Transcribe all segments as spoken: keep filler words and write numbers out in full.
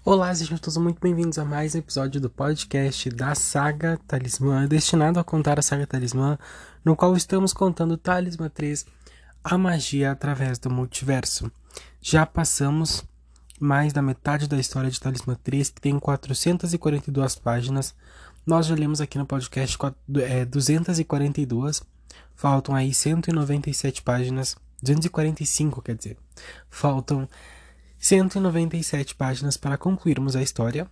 Olá, sejam todos muito bem-vindos a mais um episódio do podcast da Saga Talismã, destinado a contar a Saga Talismã, no qual estamos contando Talismã três, a magia através do multiverso. Já passamos mais da metade da história de Talismã três, que tem quatrocentas e quarenta e duas páginas. Nós já lemos aqui no podcast duzentas e quarenta e duas, faltam aí cento e noventa e sete páginas, duzentas e quarenta e cinco quer dizer, faltam cento e noventa e sete páginas para concluirmos a história.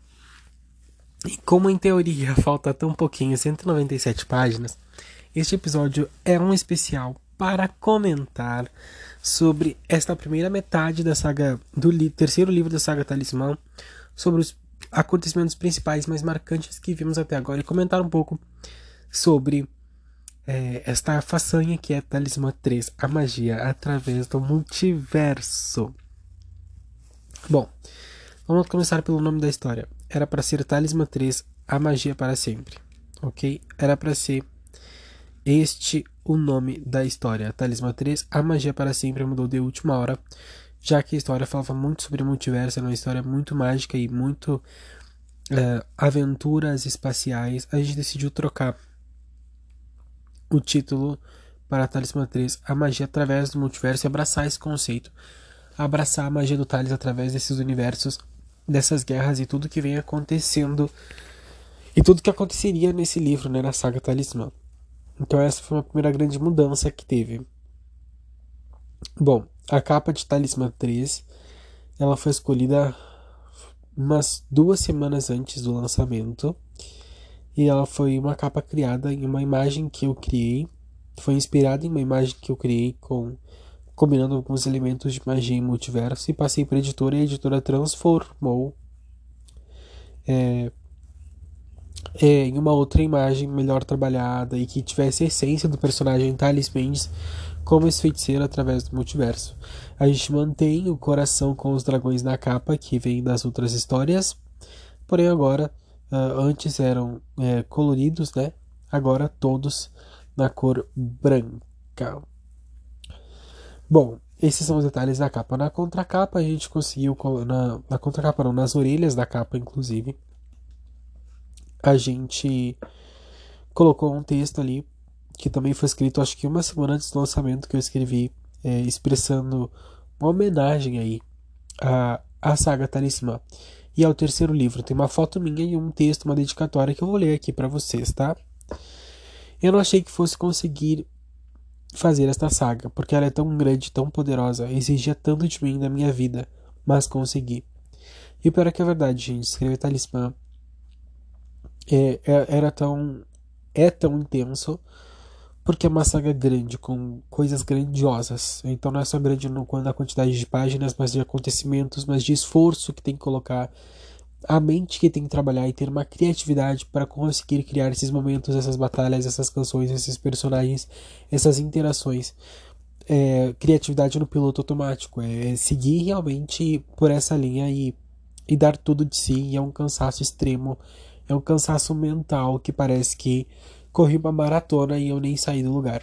E como em teoria falta tão pouquinho, cento e noventa e sete páginas, este episódio é um especial para comentar sobre esta primeira metade da saga, do li- terceiro livro da saga Talismã, sobre os acontecimentos principais mais marcantes que vimos até agora e comentar um pouco sobre é, esta façanha que é Talismã três, a magia através do multiverso. Bom, vamos começar pelo nome da história. Era para ser Talismã três, a magia para sempre, ok? Era para ser este o nome da história. Talismã três, a magia para sempre, mudou de última hora, já que a história falava muito sobre multiverso, era uma história muito mágica e muito uh, aventuras espaciais. A gente decidiu trocar o título para Talismã três, a magia através do multiverso, e abraçar esse conceito. Abraçar a magia do Thales através desses universos, dessas guerras e tudo que vem acontecendo e tudo que aconteceria nesse livro, né, na saga Talismã. Então essa foi uma primeira grande mudança que teve. Bom, a capa de Talismã três, ela foi escolhida umas duas semanas antes do lançamento e ela foi uma capa criada em uma imagem que eu criei, foi inspirada em uma imagem que eu criei com combinando alguns elementos de magia e multiverso, e passei para a editora, e a editora transformou é, é, em uma outra imagem melhor trabalhada e que tivesse a essência do personagem Thales Mendes como esse feiticeiro através do multiverso. A gente mantém o coração com os dragões na capa, que vem das outras histórias, porém agora, uh, antes eram é, coloridos, né? Agora todos na cor branca. Bom, esses são os detalhes da capa. Na contracapa a gente conseguiu, na, na contracapa não, nas orelhas da capa inclusive, a gente colocou um texto ali, que também foi escrito acho que uma semana antes do lançamento, que eu escrevi é, expressando uma homenagem aí à, à saga Talismã e ao terceiro livro. Tem uma foto minha e um texto, uma dedicatória que eu vou ler aqui para vocês, tá? Eu não achei que fosse conseguir fazer esta saga, porque ela é tão grande, tão poderosa, exigia tanto de mim na minha vida, mas consegui. E o pior é que é verdade, gente, escrever Talismã é, é, era tão, é tão intenso, porque é uma saga grande, com coisas grandiosas. Então não é só grande no, na quantidade de páginas, mas de acontecimentos, mas de esforço que tem que colocar, a mente que tem que trabalhar e ter uma criatividade para conseguir criar esses momentos, essas batalhas, essas canções, esses personagens, essas interações. É, criatividade no piloto automático, é seguir realmente por essa linha e, e dar tudo de si. E é um cansaço extremo, é um cansaço mental que parece que corri uma maratona e eu nem saí do lugar.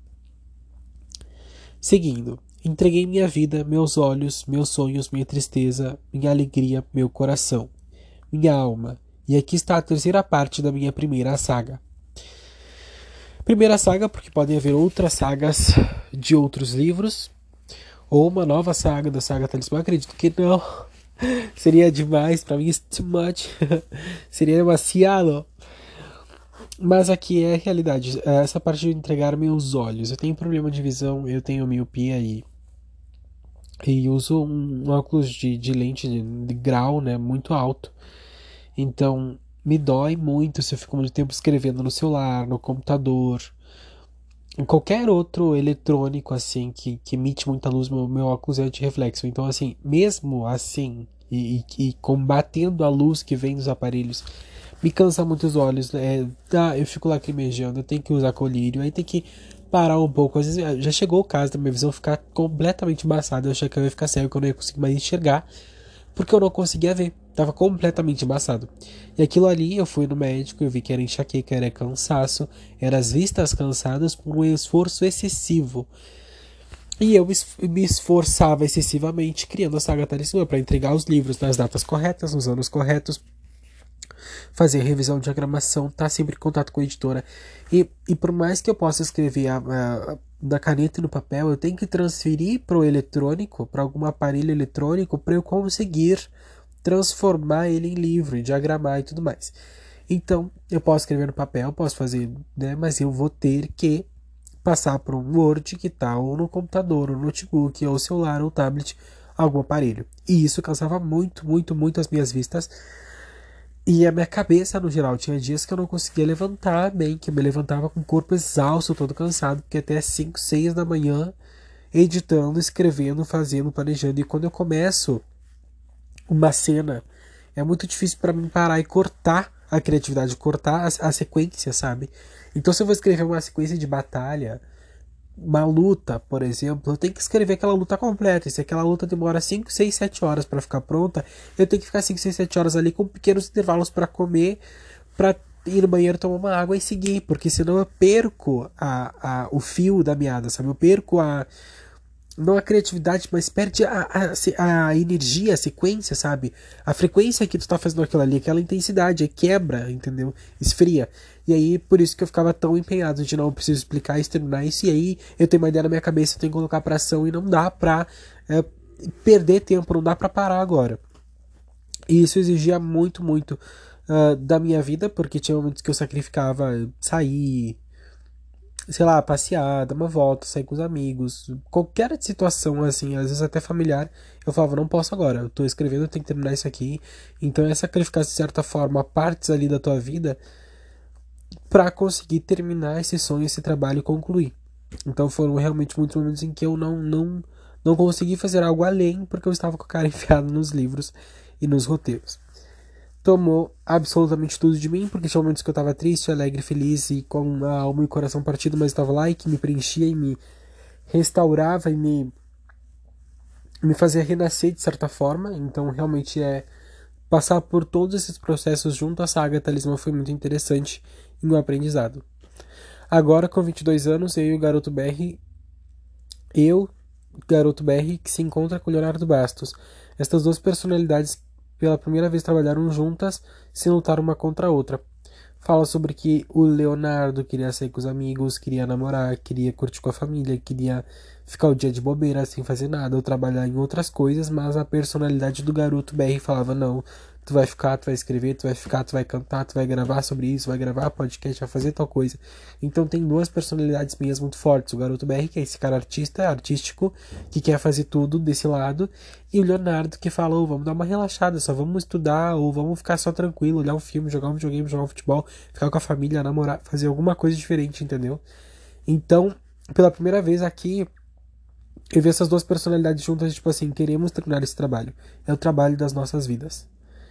Seguindo, entreguei minha vida, meus olhos, meus sonhos, minha tristeza, minha alegria, meu coração, minha alma. E aqui está a terceira parte da minha primeira saga. Primeira saga, porque podem haver outras sagas de outros livros, ou uma nova saga da saga Talismã. Acredito que não. Seria demais, pra mim, it's too much. Seria demasiado. Mas aqui é a realidade. Essa parte de entregar meus olhos. Eu tenho problema de visão, eu tenho miopia e, e uso um óculos de, de lente de, de grau, né, muito alto. Então, me dói muito se eu fico muito tempo escrevendo no celular, no computador, em qualquer outro eletrônico, assim, que, que emite muita luz. Meu, meu óculos é anti-reflexo. Então, assim, mesmo assim, e, e, e combatendo a luz que vem dos aparelhos, me cansa muito os olhos. É, tá, eu fico lacrimejando, eu tenho que usar colírio, aí tem que parar um pouco. Às vezes, já chegou o caso da minha visão ficar completamente embaçada. Eu achei que eu ia ficar cego, que eu não ia conseguir mais enxergar, porque eu não conseguia ver. Tava completamente embaçado. E aquilo ali, eu fui no médico, eu vi que era enxaqueca, era cansaço, eram as vistas cansadas por um esforço excessivo. E eu me esforçava excessivamente criando a saga Talismã para entregar os livros nas datas corretas, nos anos corretos, fazer revisão de diagramação, estar tá sempre em contato com a editora. E, e por mais que eu possa escrever a, a, da caneta e no papel, eu tenho que transferir para o eletrônico, para algum aparelho eletrônico, para eu conseguir transformar ele em livro, diagramar e tudo mais. Então, eu posso escrever no papel, posso fazer, né, mas eu vou ter que passar por um Word que está ou no computador, ou no notebook, ou celular, ou tablet, algum aparelho. E isso cansava muito, muito, muito as minhas vistas. E a minha cabeça, no geral, tinha dias que eu não conseguia levantar bem, que eu me levantava com o corpo exausto, todo cansado, porque até cinco, seis da manhã, editando, escrevendo, fazendo, planejando. E quando eu começo uma cena, é muito difícil para mim parar e cortar a criatividade, cortar a, a sequência, sabe? Então, se eu vou escrever uma sequência de batalha, uma luta, por exemplo, eu tenho que escrever aquela luta completa. E se aquela luta demora cinco, seis, sete horas para ficar pronta, eu tenho que ficar cinco, seis, sete horas ali com pequenos intervalos para comer, para ir no banheiro tomar uma água e seguir, porque senão eu perco a, a, o fio da meada, sabe? Eu perco a, não a criatividade, mas perde a, a, a energia, a sequência, sabe? A frequência que tu tá fazendo aquilo ali, aquela intensidade, quebra, entendeu? Esfria. E aí, por isso que eu ficava tão empenhado de não, eu preciso explicar isso, terminar isso, e aí eu tenho uma ideia na minha cabeça, eu tenho que colocar pra ação, e não dá pra é, perder tempo, não dá pra parar agora. E isso exigia muito, muito uh, da minha vida, porque tinha momentos que eu sacrificava sair, sei lá, passear, dar uma volta, sair com os amigos, qualquer situação assim, às vezes até familiar, eu falava, não posso agora, eu tô escrevendo, eu tenho que terminar isso aqui. Então é sacrificar, de certa forma, partes ali da tua vida para conseguir terminar esse sonho, esse trabalho e concluir. Então foram realmente muitos momentos em que eu não, não, não consegui fazer algo além, porque eu estava com a cara enfiada nos livros e nos roteiros. Tomou absolutamente tudo de mim, porque tinha momentos que eu estava triste, alegre, feliz e com a alma e o coração partido, mas estava lá e que me preenchia e me restaurava e me, me fazia renascer de certa forma. Então, realmente, é passar por todos esses processos junto à saga Talismã foi muito interessante e um aprendizado. Agora, com vinte e dois anos, eu e o Garoto B R, eu, Garoto B R, que se encontra com o Leonardo Bastos. Estas duas personalidades pela primeira vez trabalharam juntas sem lutar uma contra a outra. Fala sobre que o Leonardo queria sair com os amigos, queria namorar, queria curtir com a família, queria ficar o dia de bobeira sem fazer nada ou trabalhar em outras coisas, mas a personalidade do garoto B R falava: não, tu vai ficar, tu vai escrever, tu vai ficar, tu vai cantar, tu vai gravar sobre isso, vai gravar podcast, vai fazer tal coisa. Então tem duas personalidades minhas muito fortes: o garoto B R, que é esse cara artista, artístico, que quer fazer tudo desse lado, e o Leonardo, que fala: oh, vamos dar uma relaxada, só vamos estudar, ou vamos ficar só tranquilo, olhar um filme, jogar um videogame, jogar um futebol, ficar com a família, namorar, fazer alguma coisa diferente, entendeu? Então, pela primeira vez aqui, eu vi essas duas personalidades juntas, tipo assim, queremos terminar esse trabalho. É o trabalho das nossas vidas.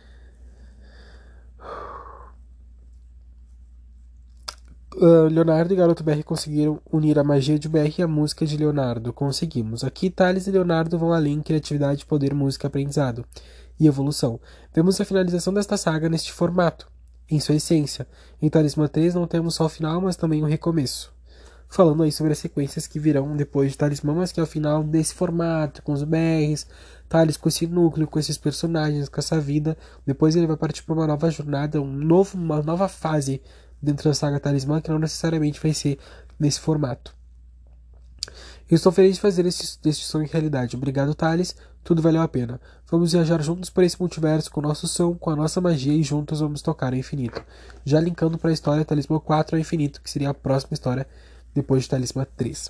Uh, Leonardo e Garoto B R conseguiram unir a magia de B R e a música de Leonardo. Conseguimos. Aqui, Thales e Leonardo vão além em criatividade, poder, música, aprendizado e evolução. Vemos a finalização desta saga neste formato, em sua essência. Em Talismã três não temos só o final, mas também um recomeço. Falando aí sobre as sequências que virão depois de Talismã, mas que é o final desse formato, com os B Rs, Thales com esse núcleo, com esses personagens, com essa vida. Depois ele vai partir para uma nova jornada, um novo, uma nova fase dentro da saga Talismã, que não necessariamente vai ser nesse formato. Eu estou feliz de fazer este, este sonho realidade. Obrigado, Thales. Tudo valeu a pena. Vamos viajar juntos por esse multiverso com o nosso som, com a nossa magia e juntos vamos tocar ao infinito. Já linkando para a história Talismã quatro ao infinito, que seria a próxima história depois de Talismã três.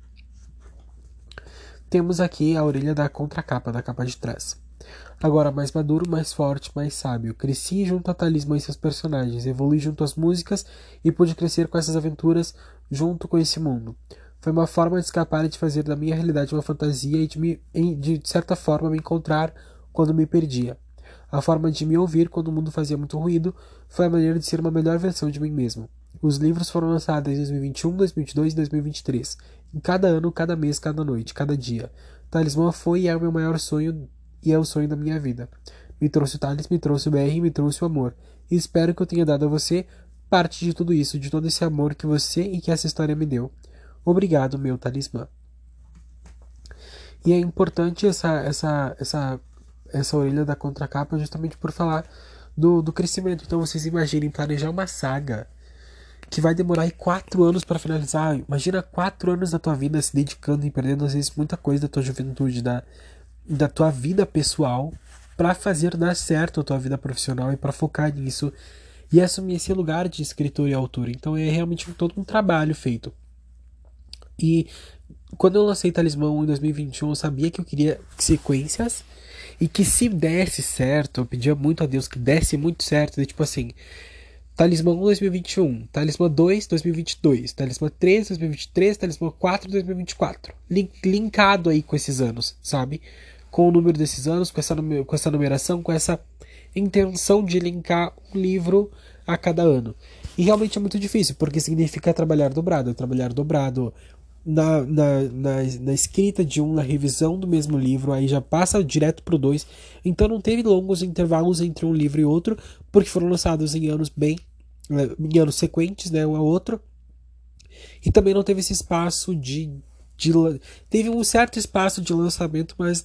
Temos aqui a orelha da contracapa, da capa de trás. Agora mais maduro, mais forte, mais sábio. Cresci junto a Talismã e seus personagens, evolui junto às músicas e pude crescer com essas aventuras junto com esse mundo. Foi uma forma de escapar e de fazer da minha realidade uma fantasia e de, me, de, de certa forma, me encontrar quando me perdia. A forma de me ouvir quando o mundo fazia muito ruído foi a maneira de ser uma melhor versão de mim mesmo. Os livros foram lançados em dois mil e vinte e um, dois mil e vinte e dois e dois mil e vinte e três. Em cada ano, cada mês, cada noite, cada dia. Talismã foi e é o meu maior sonho e é o sonho da minha vida. Me trouxe o Thales, me trouxe o B R e me trouxe o amor. E espero que eu tenha dado a você parte de tudo isso, de todo esse amor que você e que essa história me deu. Obrigado, meu talismã. E é importante essa, essa, essa, essa orelha da contracapa justamente por falar do, do crescimento. Então vocês imaginem planejar uma saga que vai demorar aí quatro anos para finalizar. Imagina quatro anos da tua vida se dedicando e perdendo às vezes muita coisa da tua juventude, da, da tua vida pessoal, para fazer dar certo a tua vida profissional e para focar nisso e assumir esse lugar de escritor e autor. Então é realmente todo um trabalho feito. E quando eu lancei Talismã um em dois mil e vinte e um, eu sabia que eu queria sequências e que se desse certo, eu pedia muito a Deus que desse muito certo, de, tipo assim, Talismã um dois mil e vinte e um, Talismã dois dois mil e vinte e dois, Talismã três dois mil e vinte e três, Talismã quatro dois mil e vinte e quatro. Link, linkado aí com esses anos, sabe? Com o número desses anos, com essa, com essa numeração, com essa intenção de linkar um livro a cada ano. E realmente é muito difícil, porque significa trabalhar dobrado, trabalhar dobrado na, na, na, na escrita de um, na revisão do mesmo livro, aí já passa direto pro dois. Então não teve longos intervalos entre um livro e outro, porque foram lançados em anos bem, em anos sequentes, né, um ao outro. E também não teve esse espaço de, de teve um certo espaço de lançamento, mas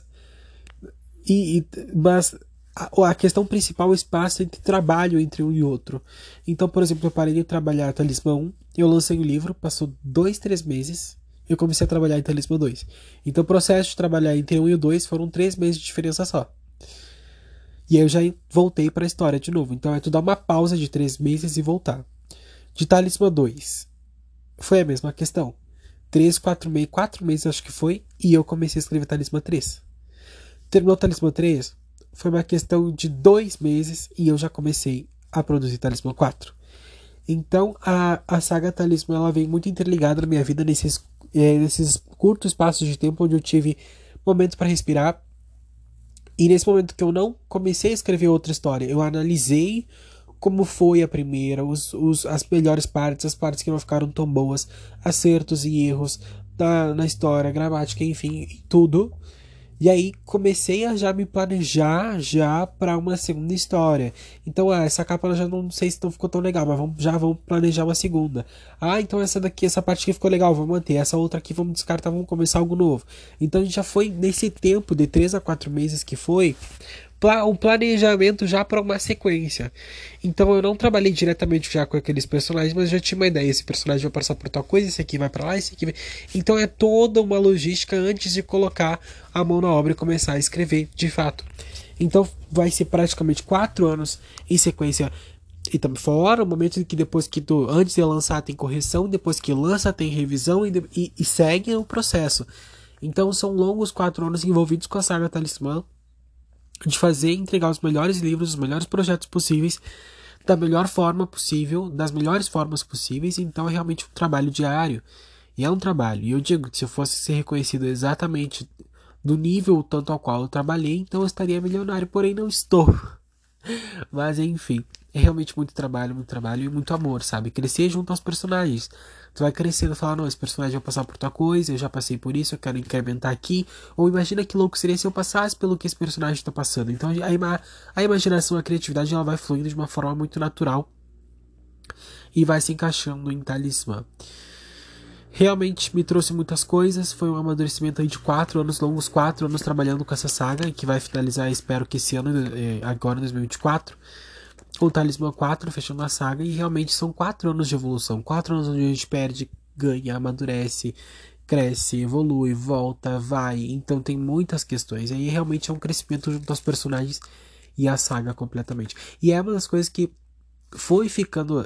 e, e mas a, a questão principal é o espaço entre trabalho entre um e outro. Então, por exemplo, eu parei de trabalhar Talismã um, eu lancei o livro, passou dois, três meses, eu comecei a trabalhar em Talismã dois. Então o processo de trabalhar entre um e o dois foram três meses de diferença só. E aí eu já voltei para a história de novo. Então é tu dar uma pausa de três meses e voltar. De Talismã dois, foi a mesma questão. Três, quatro meses, quatro meses acho que foi, e eu comecei a escrever Talismã três. Terminou o Talismã três, foi uma questão de dois meses e eu já comecei a produzir Talismã quatro. Então a, a saga Talismã ela vem muito interligada na minha vida nesses, é, nesses curtos espaços de tempo onde eu tive momentos para respirar. E nesse momento que eu não comecei a escrever outra história, eu analisei como foi a primeira, os, os, as melhores partes, as partes que não ficaram tão boas, acertos e erros na, na história, gramática, enfim, tudo. E aí comecei a já me planejar já para uma segunda história. Então, ah, essa capa eu já não sei se não ficou tão legal, mas vamos, já vamos planejar uma segunda. Ah, então essa daqui, essa parte aqui ficou legal, vamos manter. Essa outra aqui vamos descartar, vamos começar algo novo. Então a gente já foi nesse tempo de três a quatro meses que foi um planejamento já para uma sequência. Então eu não trabalhei diretamente já com aqueles personagens, mas já tinha uma ideia. Esse personagem vai passar por tal coisa, esse aqui vai para lá, esse aqui vai... Então é toda uma logística antes de colocar a mão na obra e começar a escrever de fato. Então vai ser praticamente quatro anos em sequência. E também fora o momento em que depois que tu, antes de lançar tem correção, depois que lança tem revisão e, e, e segue o processo. Então são longos quatro anos envolvidos com a saga Talismã, de fazer e entregar os melhores livros, os melhores projetos possíveis, da melhor forma possível, das melhores formas possíveis. Então é realmente um trabalho diário. E é um trabalho. E eu digo que se eu fosse ser reconhecido exatamente do nível tanto ao qual eu trabalhei, então eu estaria milionário, porém não estou. Mas enfim, é realmente muito trabalho, muito trabalho e muito amor, sabe? Crescer junto aos personagens. Tu vai crescendo e falar, não, esse personagem vai passar por tua coisa, eu já passei por isso, eu quero incrementar aqui. Ou imagina que louco seria se eu passasse pelo que esse personagem está passando. Então a, ima a imaginação, a criatividade, ela vai fluindo de uma forma muito natural e vai se encaixando em Talismã. Realmente me trouxe muitas coisas, foi um amadurecimento aí de quatro anos, longos quatro anos trabalhando com essa saga, que vai finalizar, espero que esse ano, agora em dois mil e vinte e quatro, com o Talismã quatro, fechando a saga, e realmente são quatro anos de evolução, quatro anos onde a gente perde, ganha, amadurece, cresce, evolui, volta, vai, então tem muitas questões, e aí realmente é um crescimento junto aos personagens e a saga completamente. E é uma das coisas que foi ficando...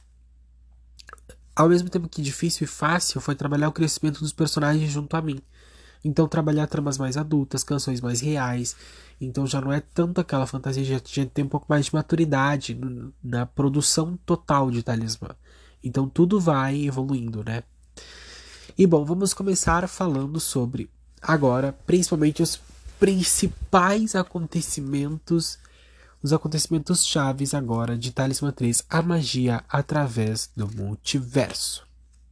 Ao mesmo tempo que difícil e fácil foi trabalhar o crescimento dos personagens junto a mim. Então trabalhar tramas mais adultas, canções mais reais. Então já não é tanto aquela fantasia, já, já tem um pouco mais de maturidade no, na produção total de Talismã. Então tudo vai evoluindo, né? E bom, vamos começar falando sobre agora, principalmente os principais acontecimentos, os acontecimentos chaves agora de Talismã três, a magia através do multiverso.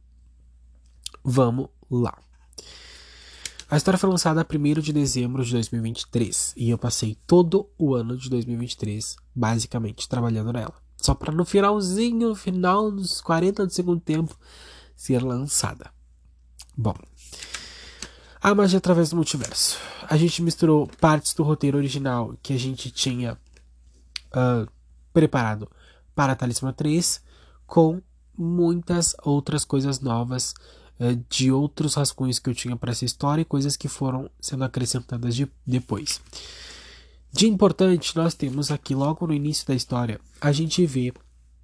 Vamos lá. A história foi lançada primeiro de dezembro de dois mil e vinte e três e eu passei todo o ano de dois mil e vinte e três basicamente trabalhando nela. Só para no finalzinho, no final dos quarenta do segundo tempo, ser lançada. Bom, A magia através do multiverso. A gente misturou partes do roteiro original que a gente tinha uh, preparado para Talismã três com muitas outras coisas novas uh, de outros rascunhos que eu tinha para essa história e coisas que foram sendo acrescentadas de, depois. De importante, nós temos aqui, logo no início da história, a gente vê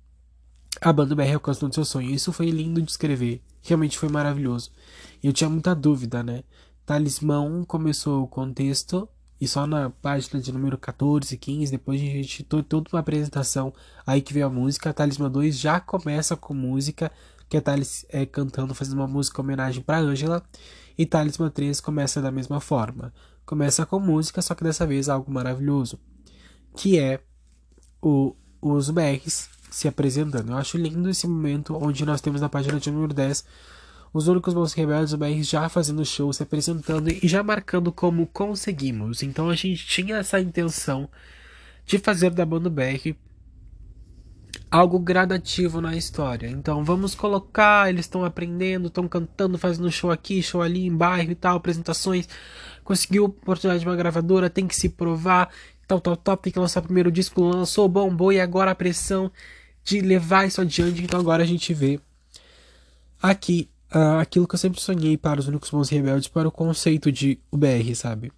a banda B R alcançando seu sonho. Isso foi lindo de escrever. Realmente foi maravilhoso. Eu tinha muita dúvida, né? Talismã um começou o contexto e só na página de número catorze, quinze, depois a gente teve toda uma apresentação aí que veio a música. Talismã dois já começa com música, que é Thales é, cantando, fazendo uma música em homenagem para Angela. E Talismã três começa da mesma forma. Começa com música, só que dessa vez algo maravilhoso, que é o, os B Rs se apresentando. Eu acho lindo esse momento onde nós temos na página de número dez os únicos bons rebeldes, os B Rs já fazendo show, se apresentando e já marcando como conseguimos. Então a gente tinha essa intenção de fazer da banda B R algo gradativo na história. Então vamos colocar, eles estão aprendendo, estão cantando, fazendo show aqui, show ali, em bairro e tal, apresentações. Conseguiu oportunidade de uma gravadora, tem que se provar, tal, tal, tal, tem que lançar o primeiro disco, lançou, bombou, e agora a pressão de levar isso adiante. Então agora a gente vê aqui uh, aquilo que eu sempre sonhei para os únicos bons rebeldes, para o conceito de U B R, sabe?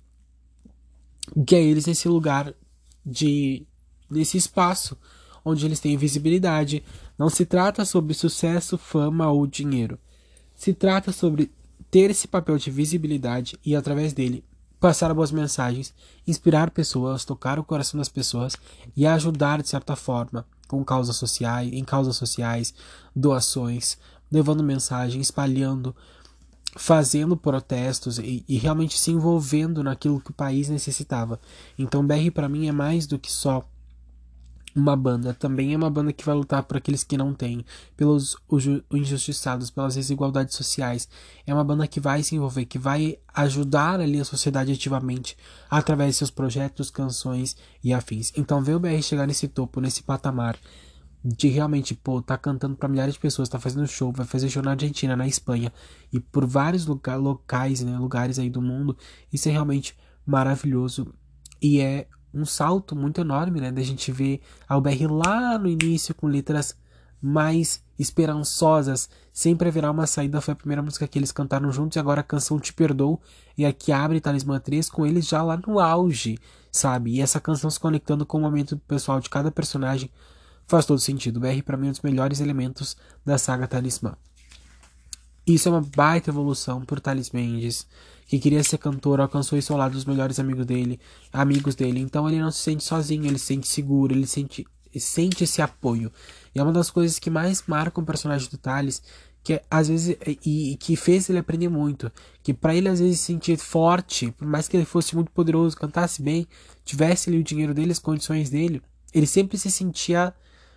Que é eles nesse lugar de... nesse espaço onde eles têm visibilidade. Não se trata sobre sucesso, fama ou dinheiro. Se trata sobre ter esse papel de visibilidade e, através dele, passar boas mensagens, inspirar pessoas, tocar o coração das pessoas e ajudar, de certa forma, com causas sociais, em causas sociais, doações, levando mensagem, espalhando, fazendo protestos e, e realmente se envolvendo naquilo que o país necessitava. Então, B R para mim é mais do que só uma banda, também é uma banda que vai lutar por aqueles que não têm, pelos injustiçados, pelas desigualdades sociais. É uma banda que vai se envolver, que vai ajudar ali a sociedade ativamente, através de seus projetos, canções e afins. Então ver o B R chegar nesse topo, nesse patamar, de realmente, pô, tá cantando para milhares de pessoas, tá fazendo show, vai fazer show na Argentina, na Espanha, e por vários loca locais, né, lugares aí do mundo, isso é realmente maravilhoso. E é um salto muito enorme, né, da gente ver a U B R lá no início com letras mais esperançosas, sempre haverá uma saída. Foi a primeira música que eles cantaram juntos, e agora a canção Te Perdoo, e aqui abre Talismã três com eles já lá no auge, sabe? E essa canção se conectando com o momento pessoal de cada personagem faz todo sentido. O B R para mim é um dos melhores elementos da saga Talismã. Isso é uma baita evolução por Thales Mendes, que queria ser cantor, alcançou isso ao lado dos melhores amigos dele, amigos dele. Então ele não se sente sozinho, ele se sente seguro, ele sente, sente esse apoio. E é uma das coisas que mais marcam o personagem do Thales, que é, às vezes, e, e que fez ele aprender muito, que para ele às vezes se sentir forte, por mais que ele fosse muito poderoso, cantasse bem, tivesse ali o dinheiro dele, as condições dele, ele sempre se sentia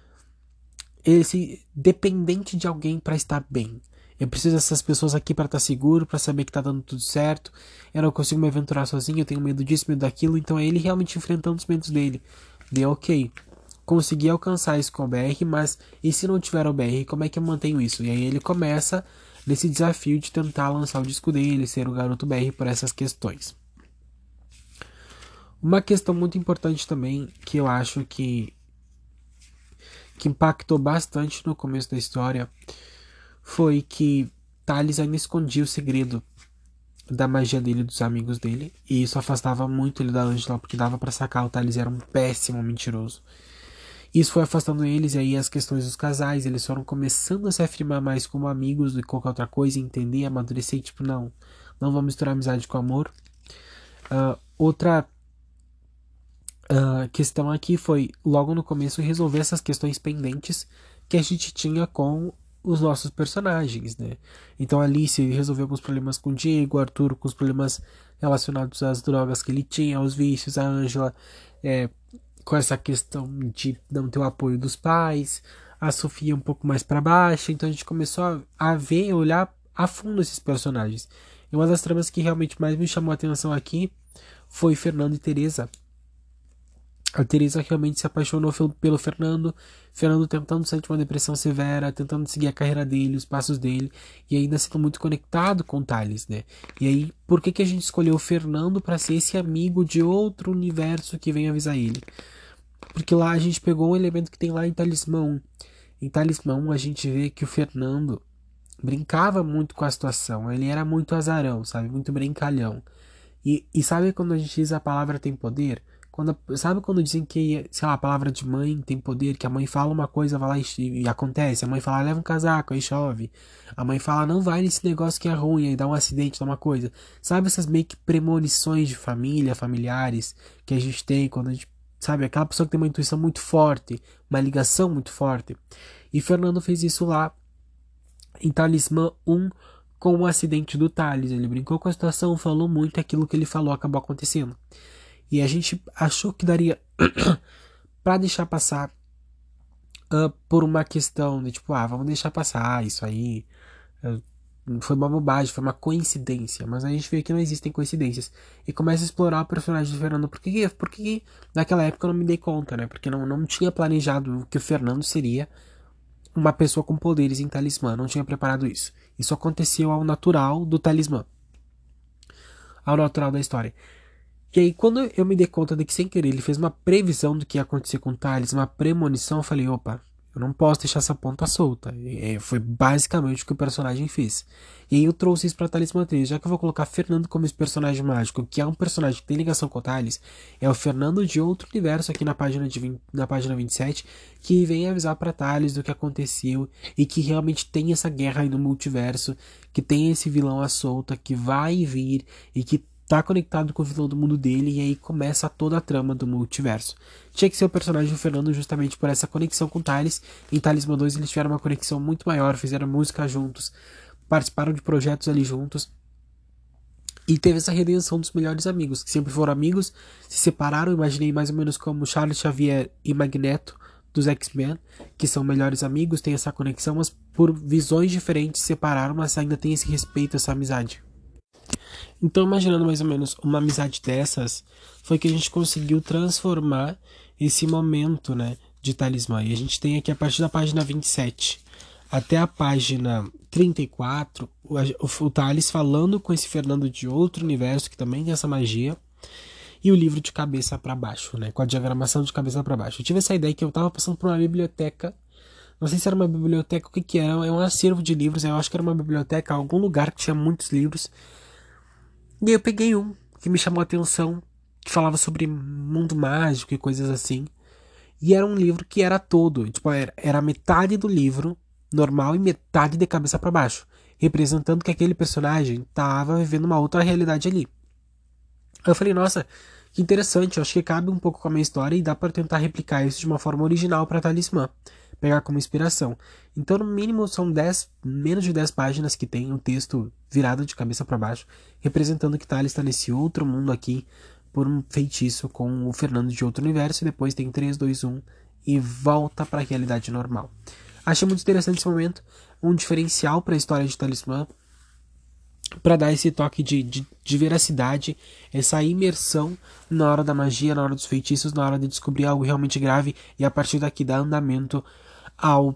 ele se, dependente de alguém para estar bem. Eu preciso dessas pessoas aqui para estar seguro, para saber que tá dando tudo certo. Eu não consigo me aventurar sozinho, eu tenho medo disso, medo daquilo. Então é ele realmente enfrentando os medos dele. Deu ok. Consegui alcançar isso com o B R, mas e se não tiver o B R, como é que eu mantenho isso? E aí ele começa nesse desafio de tentar lançar o disco dele, ser o garoto B R por essas questões. Uma questão muito importante também, que eu acho que, que impactou bastante no começo da história, foi que Thales ainda escondia o segredo da magia dele e dos amigos dele, e isso afastava muito ele da Angela, porque dava pra sacar, o Thales era um péssimo mentiroso. Isso foi afastando eles, e aí as questões dos casais, eles foram começando a se afirmar mais como amigos do que qualquer outra coisa, entender, amadurecer, tipo, não, não vamos misturar amizade com amor. Uh, outra uh, questão aqui foi, logo no começo, resolver essas questões pendentes que a gente tinha com os nossos personagens, né? Então Alice resolveu alguns problemas com o Diego, Arthur com os problemas relacionados às drogas que ele tinha, aos vícios, a Angela é, com essa questão de não ter o apoio dos pais, a Sofia um pouco mais para baixo. Então a gente começou a, a ver, a olhar a fundo esses personagens. E uma das tramas que realmente mais me chamou a atenção aqui foi Fernando e Teresa. A Teresa realmente se apaixonou pelo Fernando, Fernando tentando sair de uma depressão severa, tentando seguir a carreira dele, os passos dele, e ainda sendo muito conectado com o Thales, né? E aí, por que, que a gente escolheu o Fernando para ser esse amigo de outro universo que vem avisar ele? Porque lá a gente pegou um elemento que tem lá em Talismã um. Em Talismã um a gente vê que o Fernando brincava muito com a situação, ele era muito azarão, sabe? Muito brincalhão. E, e sabe quando a gente diz a palavra tem poder? Quando, sabe quando dizem que, sei lá, a palavra de mãe tem poder, que a mãe fala uma coisa, vai lá e, e acontece. A mãe fala, leva um casaco, aí chove. A mãe fala, não vai nesse negócio que é ruim, aí dá um acidente, dá uma coisa. Sabe essas meio que premonições de família, familiares, que a gente tem quando a gente, sabe, aquela pessoa que tem uma intuição muito forte, uma ligação muito forte. E Fernando fez isso lá em Talismã um com o acidente do Thales. Ele brincou com a situação, falou muito, aquilo que ele falou acabou acontecendo. E a gente achou que daria para deixar passar uh, por uma questão de tipo, ah, vamos deixar passar isso aí. Uh, foi uma bobagem, foi uma coincidência. Mas a gente vê que não existem coincidências. E começa a explorar o personagem do Fernando. Por que, por que naquela época eu não me dei conta, né? Porque não, não tinha planejado que o Fernando seria uma pessoa com poderes em Talismã. Não tinha preparado isso. Isso aconteceu ao natural do Talismã. Ao natural da história. E aí, quando eu me dei conta de que, sem querer, ele fez uma previsão do que ia acontecer com o Thales, uma premonição, eu falei, opa, eu não posso deixar essa ponta solta. E foi basicamente o que o personagem fez. E aí eu trouxe isso pra Talismã três, já que eu vou colocar Fernando como esse personagem mágico, que é um personagem que tem ligação com o Thales, é o Fernando de outro universo aqui na página, de vinte, na página vinte e sete, que vem avisar pra Thales do que aconteceu e que realmente tem essa guerra aí no multiverso, que tem esse vilão à solta, que vai vir e que tá conectado com o vilão do mundo dele, e aí começa toda a trama do multiverso. Tinha que ser o personagem do Fernando justamente por essa conexão com o Thales. Em Talismã dois eles tiveram uma conexão muito maior, fizeram música juntos, participaram de projetos ali juntos, e teve essa redenção dos melhores amigos, que sempre foram amigos, se separaram, imaginei mais ou menos como Charles Xavier e Magneto dos X-Men, que são melhores amigos, tem essa conexão, mas por visões diferentes se separaram, mas ainda tem esse respeito, essa amizade. Então, imaginando mais ou menos uma amizade dessas, foi que a gente conseguiu transformar esse momento, né, de Talismã. E a gente tem aqui a partir da página vinte e sete até a página trinta e quatro, o, o, o Thales falando com esse Fernando de outro universo que também tem essa magia, e o livro de cabeça para baixo, né, com a diagramação de cabeça para baixo. Eu tive essa ideia que eu estava passando por uma biblioteca, não sei se era uma biblioteca, o que que era, é um acervo de livros, eu acho que era uma biblioteca, algum lugar que tinha muitos livros. E aí eu peguei um que me chamou a atenção, que falava sobre mundo mágico e coisas assim. E era um livro que era todo, tipo, era, era metade do livro normal e metade de cabeça para baixo, representando que aquele personagem estava vivendo uma outra realidade ali. Aí eu falei, nossa, que interessante, eu acho que cabe um pouco com a minha história e dá para tentar replicar isso de uma forma original para Talismã, pegar como inspiração. Então, no mínimo, são dez, menos de dez páginas que tem o texto virado de cabeça para baixo, representando que Thales está nesse outro mundo aqui por um feitiço com o Fernando de outro universo, e depois tem três, dois, um e volta para a realidade normal. Achei muito interessante esse momento, um diferencial para a história de Talismã, para dar esse toque de, de, de veracidade, essa imersão na hora da magia, na hora dos feitiços, na hora de descobrir algo realmente grave, e a partir daqui dar andamento ao,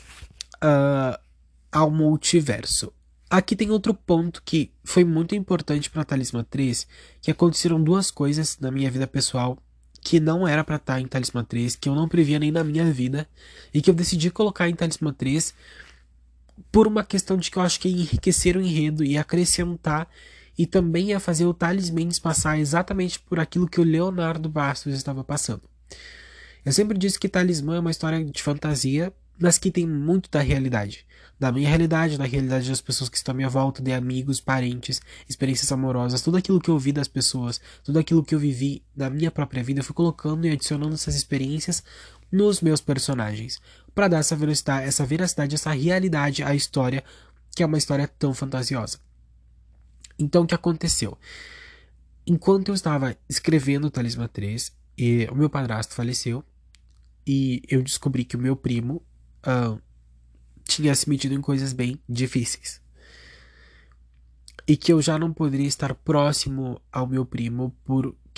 uh, ao multiverso. Aqui tem outro ponto que foi muito importante para Talismã três, que aconteceram duas coisas na minha vida pessoal que não era para estar em Talismã três, que eu não previa nem na minha vida, e que eu decidi colocar em Talismã três por uma questão de que eu acho que ia enriquecer o enredo e acrescentar, e também ia fazer o Thales Mendes passar exatamente por aquilo que o Leonardo Bastos estava passando. Eu sempre disse que Talismã é uma história de fantasia, mas que tem muito da realidade. Da minha realidade, da realidade das pessoas que estão à minha volta, de amigos, parentes, experiências amorosas, tudo aquilo que eu vi das pessoas, tudo aquilo que eu vivi na minha própria vida, eu fui colocando e adicionando essas experiências nos meus personagens, para dar essa veracidade, essa veracidade, essa realidade à história, que é uma história tão fantasiosa. Então, o que aconteceu? Enquanto eu estava escrevendo Talismã três, e o meu padrasto faleceu, e eu descobri que o meu primo uh, tinha se metido em coisas bem difíceis. E que eu já não poderia estar próximo ao meu primo por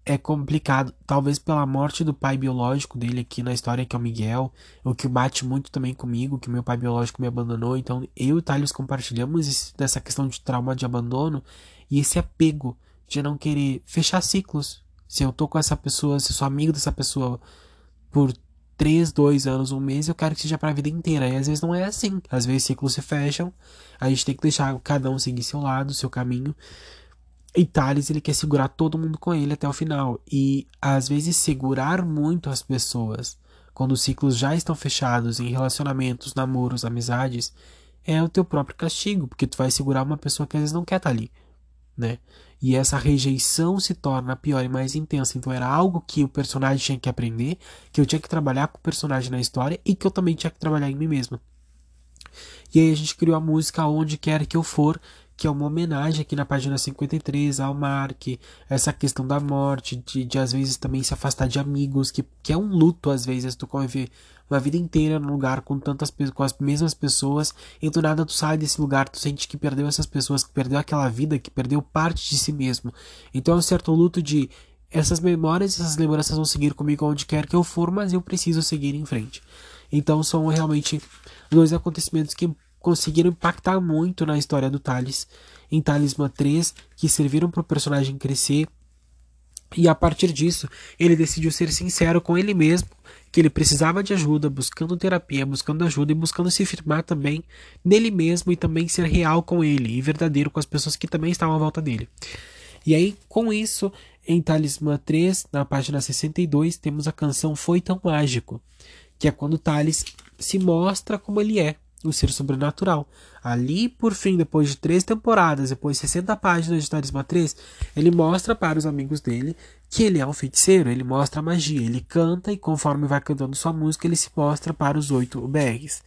é complicado, talvez pela morte do pai biológico dele aqui na história, que é o Miguel, o que bate muito também comigo, que meu pai biológico me abandonou, então eu e o Thales compartilhamos esse, dessa questão de trauma de abandono e esse apego de não querer fechar ciclos. Se eu tô com essa pessoa, se eu sou amigo dessa pessoa por três, dois anos, um mês, eu quero que seja pra vida inteira. E às vezes não é assim. Às vezes ciclos se fecham, a gente tem que deixar cada um seguir seu lado, seu caminho. E Thales, ele quer segurar todo mundo com ele até o final. E às vezes segurar muito as pessoas, quando os ciclos já estão fechados em relacionamentos, namoros, amizades, é o teu próprio castigo, porque tu vai segurar uma pessoa que às vezes não quer estar ali, né? E essa rejeição se torna pior e mais intensa. Então era algo que o personagem tinha que aprender, que eu tinha que trabalhar com o personagem na história e que eu também tinha que trabalhar em mim mesmo. E aí a gente criou a música Onde Quer Que Eu For, que é uma homenagem aqui na página cinquenta e três ao Mark, essa questão da morte, de, de às vezes também se afastar de amigos, que, que é um luto às vezes, tu conviver uma vida inteira num lugar com tantas com as mesmas pessoas, e do nada tu sai desse lugar, tu sente que perdeu essas pessoas, que perdeu aquela vida, que perdeu parte de si mesmo. Então é um certo luto de essas memórias, essas lembranças vão seguir comigo onde quer que eu for, mas eu preciso seguir em frente. Então são realmente dois acontecimentos que conseguiram impactar muito na história do Thales, em Talismã três, que serviram para o personagem crescer. E a partir disso, ele decidiu ser sincero com ele mesmo, que ele precisava de ajuda, buscando terapia, buscando ajuda e buscando se firmar também nele mesmo e também ser real com ele e verdadeiro com as pessoas que também estavam à volta dele. E aí, com isso, em Talismã três, na página sessenta e dois, temos a canção Foi Tão Mágico, que é quando Thales se mostra como ele é, o ser sobrenatural. Ali, por fim, depois de três temporadas, depois de sessenta páginas de Talismã três, ele mostra para os amigos dele que ele é um feiticeiro, ele mostra a magia, ele canta e conforme vai cantando sua música, ele se mostra para os oito B Rs.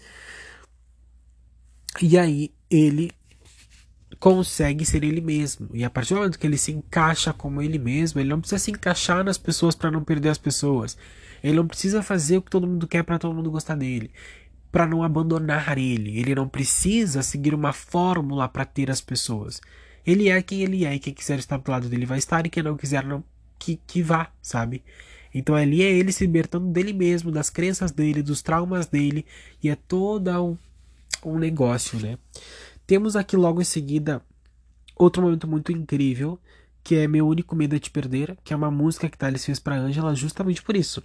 E aí, ele consegue ser ele mesmo. E a partir do momento que ele se encaixa como ele mesmo, ele não precisa se encaixar nas pessoas para não perder as pessoas. Ele não precisa fazer o que todo mundo quer para todo mundo gostar dele, para não abandonar ele. Ele não precisa seguir uma fórmula para ter as pessoas. Ele é quem ele é e quem quiser estar do lado dele vai estar e quem não quiser não que, que vá, sabe? Então ali é ele se libertando dele mesmo, das crenças dele, dos traumas dele e é todo um, um negócio, né? Temos aqui logo em seguida outro momento muito incrível, que é Meu Único Medo é Te Perder, que é uma música que Thales fez pra Angela justamente por isso.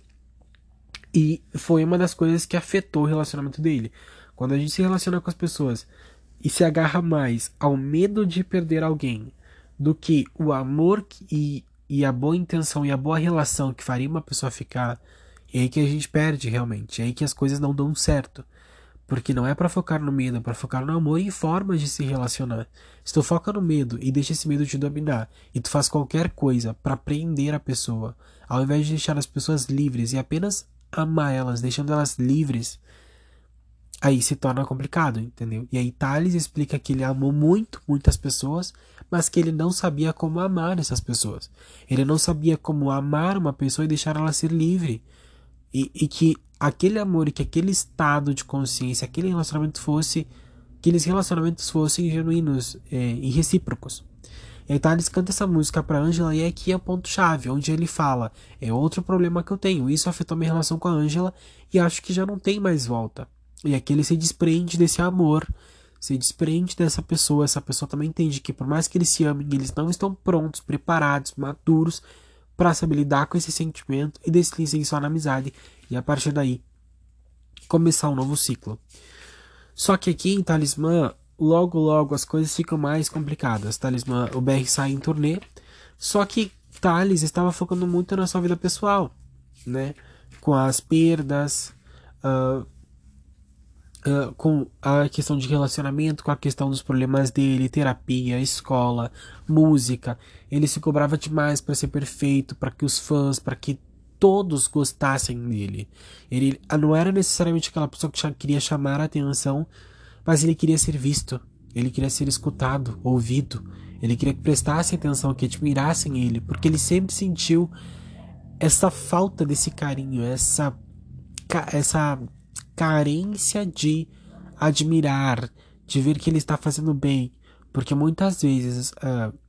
E foi uma das coisas que afetou o relacionamento dele. Quando a gente se relaciona com as pessoas e se agarra mais ao medo de perder alguém do que o amor e, e a boa intenção e a boa relação que faria uma pessoa ficar, é aí que a gente perde realmente, é aí que as coisas não dão certo. Porque não é pra focar no medo, é pra focar no amor e formas de se relacionar. Se tu foca no medo e deixa esse medo te dominar, e tu faz qualquer coisa pra prender a pessoa, ao invés de deixar as pessoas livres e apenas amar elas, deixando elas livres, aí se torna complicado, entendeu? E aí Thales explica que ele amou muito, muitas pessoas, mas que ele não sabia como amar essas pessoas. Ele não sabia como amar uma pessoa e deixar ela ser livre. E, e que aquele amor e que aquele estado de consciência, aquele relacionamento fosse, aqueles relacionamentos fossem genuínos é, e recíprocos. E aí Thales canta essa música pra Angela e aqui é o ponto-chave, onde ele fala, é outro problema que eu tenho, isso afetou minha relação com a Angela e acho que já não tem mais volta. E aqui ele se desprende desse amor, se desprende dessa pessoa, essa pessoa também entende que por mais que eles se amem, eles não estão prontos, preparados, maduros para saber lidar com esse sentimento e deslizem só na amizade e a partir daí começar um novo ciclo. Só que aqui em Talismã, logo logo as coisas ficam mais complicadas. Talismã, o B R sai em turnê, só que Thales estava focando muito na sua vida pessoal, né? Com as perdas, uh, uh, com a questão de relacionamento, com a questão dos problemas dele, terapia, escola, música. Ele se cobrava demais para ser perfeito, para que os fãs, para que todos gostassem dele. Ele não era necessariamente aquela pessoa que queria chamar a atenção, mas ele queria ser visto, ele queria ser escutado, ouvido, ele queria que prestassem atenção, que admirassem ele, porque ele sempre sentiu essa falta desse carinho, essa, essa carência de admirar, de ver que ele está fazendo bem, porque muitas vezes uh,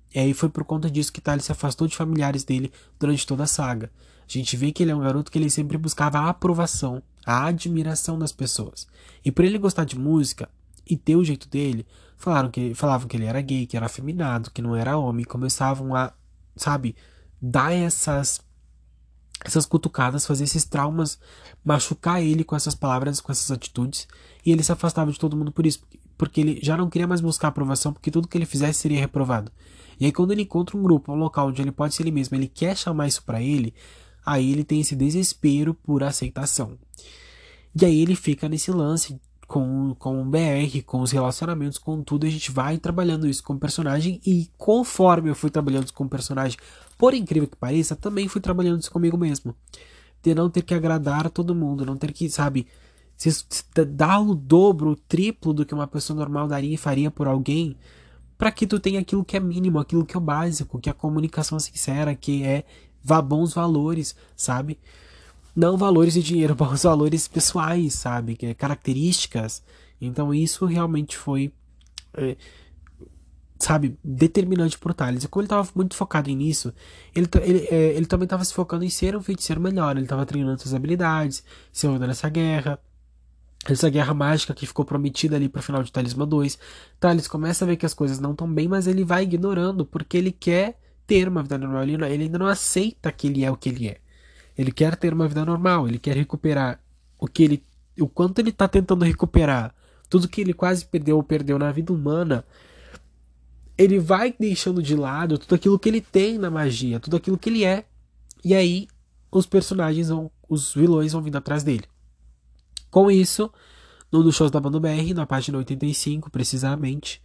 E aí foi por conta disso que Thales se afastou de familiares dele durante toda a saga. A gente vê que ele é um garoto que ele sempre buscava a aprovação, a admiração das pessoas. E por ele gostar de música e ter o jeito dele, falaram que, falavam que ele era gay, que era afeminado, que não era homem, começavam a, sabe, dar essas essas cutucadas, fazer esses traumas, machucar ele com essas palavras, com essas atitudes, e ele se afastava de todo mundo por isso, porque ele já não queria mais buscar aprovação, porque tudo que ele fizesse seria reprovado. E aí quando ele encontra um grupo, um local onde ele pode ser ele mesmo, ele quer chamar isso pra ele, aí ele tem esse desespero por aceitação. E aí ele fica nesse lance com, com o B R, com os relacionamentos, com tudo, a gente vai trabalhando isso com o personagem, e conforme eu fui trabalhando isso com o personagem, por incrível que pareça, também fui trabalhando isso comigo mesmo. De não ter que agradar a todo mundo, não ter que, sabe, se, se dar o dobro, o triplo do que uma pessoa normal daria e faria por alguém, para que tu tenha aquilo que é mínimo, aquilo que é básico, que é a comunicação sincera, que é vá bons valores, sabe? Não valores de dinheiro, mas valores pessoais, sabe? Que é características. Então isso realmente foi, é, sabe, determinante pro Thales. E como ele tava muito focado nisso, ele, ele, é, ele também tava se focando em ser um feiticeiro melhor. Ele tava treinando suas habilidades, se envolvendo nessa guerra. Essa guerra mágica que ficou prometida ali pro final de Talismã dois. Thales começa a ver que as coisas não estão bem, mas ele vai ignorando, porque ele quer ter uma vida normal. Ele, ele ainda não aceita que ele é o que ele é. Ele quer ter uma vida normal, ele quer recuperar o que ele, o quanto ele tá tentando recuperar, tudo que ele quase perdeu ou perdeu na vida humana, ele vai deixando de lado tudo aquilo que ele tem na magia, tudo aquilo que ele é. E aí os personagens vão, os vilões vão vindo atrás dele. Com isso, num dos shows da Banda B R, na página oitenta e cinco, precisamente,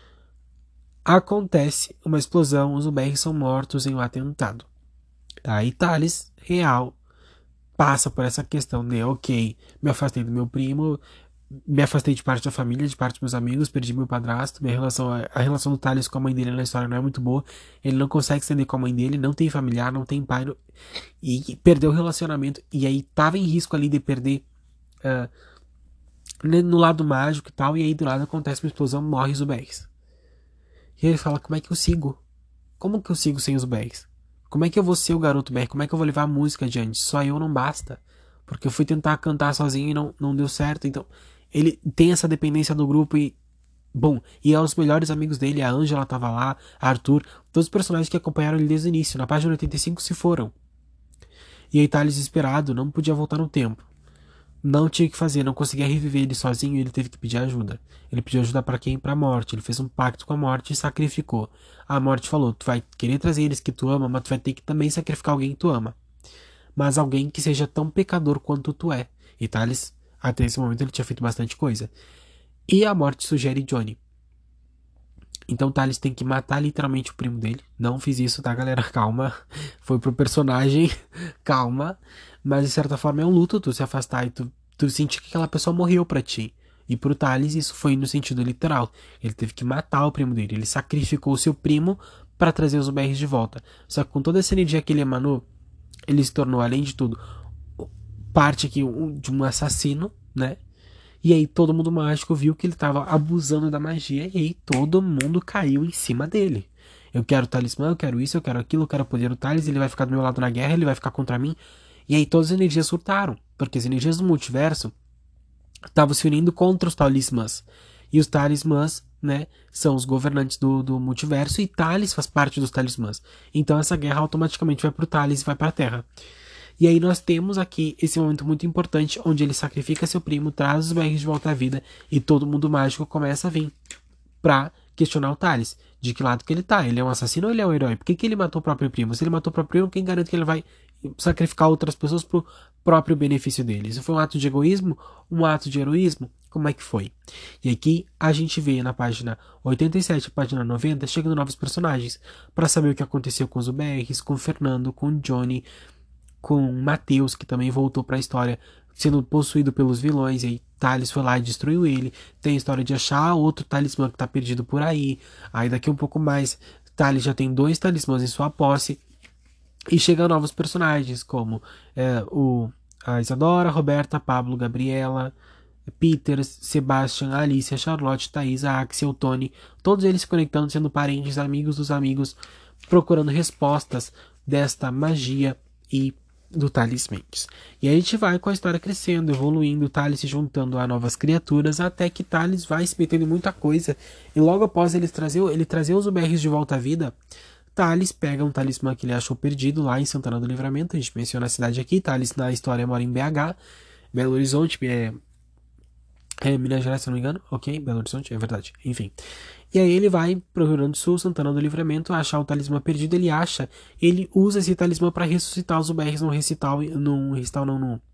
acontece uma explosão, os B R são mortos em um atentado. Aí Thales, real, passa por essa questão de, ok, me afastei do meu primo, me afastei de parte da família, de parte dos meus amigos, perdi meu padrasto, minha relação, a relação do Thales com a mãe dele na história não é muito boa, ele não consegue se entender com a mãe dele, não tem familiar, não tem pai, não, e perdeu o relacionamento, e aí tava em risco ali de perder uh, no lado mágico e tal, e aí do lado acontece uma explosão, morre os Zubegs. E ele fala, como é que eu sigo? Como que eu sigo sem os Zubegs? Como é que eu vou ser o garoto B R? Como é que eu vou levar a música adiante? Só eu não basta. Porque eu fui tentar cantar sozinho e não, não deu certo. Então, ele tem essa dependência do grupo e... Bom, e é os melhores amigos dele, a Angela tava lá, a Arthur, todos os personagens que acompanharam ele desde o início. Na página oitenta e cinco se foram. E aí Thales desesperado, não podia voltar no tempo. Não tinha o que fazer, não conseguia reviver ele sozinho e ele teve que pedir ajuda. Ele pediu ajuda para quem? Pra morte. Ele fez um pacto com a morte e sacrificou. A morte falou, tu vai querer trazer eles que tu ama, mas tu vai ter que também sacrificar alguém que tu ama. Mas alguém que seja tão pecador quanto tu é. E Thales, até esse momento, ele tinha feito bastante coisa. E a morte sugere Johnny. Então Thales tem que matar literalmente o primo dele. Não fiz isso, tá, galera? Calma. Foi pro personagem. Calma. Mas de certa forma é um luto tu se afastar e tu, tu sentir que aquela pessoa morreu pra ti. E pro Thales isso foi no sentido literal. Ele teve que matar o primo dele. Ele sacrificou o seu primo para trazer os B Rs de volta. Só que com toda essa energia que ele emanou, ele se tornou, além de tudo, parte aqui de um assassino, né? E aí todo mundo mágico viu que ele tava abusando da magia e aí todo mundo caiu em cima dele. Eu quero o talismã, eu quero isso, eu quero aquilo, eu quero o poder do Thales, ele vai ficar do meu lado na guerra, ele vai ficar contra mim. E aí todas as energias surtaram, porque as energias do multiverso estavam se unindo contra os talismãs. E os talismãs, né, são os governantes do, do multiverso e Thales faz parte dos talismãs. Então essa guerra automaticamente vai pro Thales e vai pra Terra. E aí nós temos aqui esse momento muito importante, onde ele sacrifica seu primo, traz os B Rs de volta à vida, e todo mundo mágico começa a vir pra questionar o Thales. De que lado que ele tá? Ele é um assassino ou ele é um herói? Por que, que ele matou o próprio primo? Se ele matou o próprio primo, quem garante que ele vai sacrificar outras pessoas pro próprio benefício dele? Isso foi um ato de egoísmo? Um ato de heroísmo? Como é que foi? E aqui a gente vê na página oitenta e sete, página noventa, chegando novos personagens, para saber o que aconteceu com os B Rs, com o Fernando, com o Johnny, com Matheus, que também voltou para a história sendo possuído pelos vilões, e aí Thales foi lá e destruiu ele. Tem a história de achar outro talismã que tá perdido por aí. Aí daqui um pouco mais, Thales já tem dois talismãs em sua posse. E chegam novos personagens, como é, o, a Isadora, a Roberta, Pablo, Gabriela, Peter, Sebastian, Alicia, Charlotte, Thaisa, Axel, Tony, todos eles se conectando, sendo parentes, amigos dos amigos, procurando respostas desta magia e do Thales Mendes. E aí a gente vai com a história crescendo, evoluindo, Thales se juntando a novas criaturas, até que Thales vai se metendo em muita coisa, e logo após ele trazer, ele trazer os U B Rs de volta à vida, Thales pega um talismã que ele achou perdido lá em Santana do Livramento, a gente menciona a cidade aqui, Thales na história mora em B H, Belo Horizonte, é, é Minas Gerais, se não me engano, ok, Belo Horizonte, é verdade, enfim. E aí ele vai pro Rio Grande do Sul, Santana do Livramento, achar o talismã perdido, ele acha, ele usa esse talismã para ressuscitar os U B Rs num recital, num recital não, num...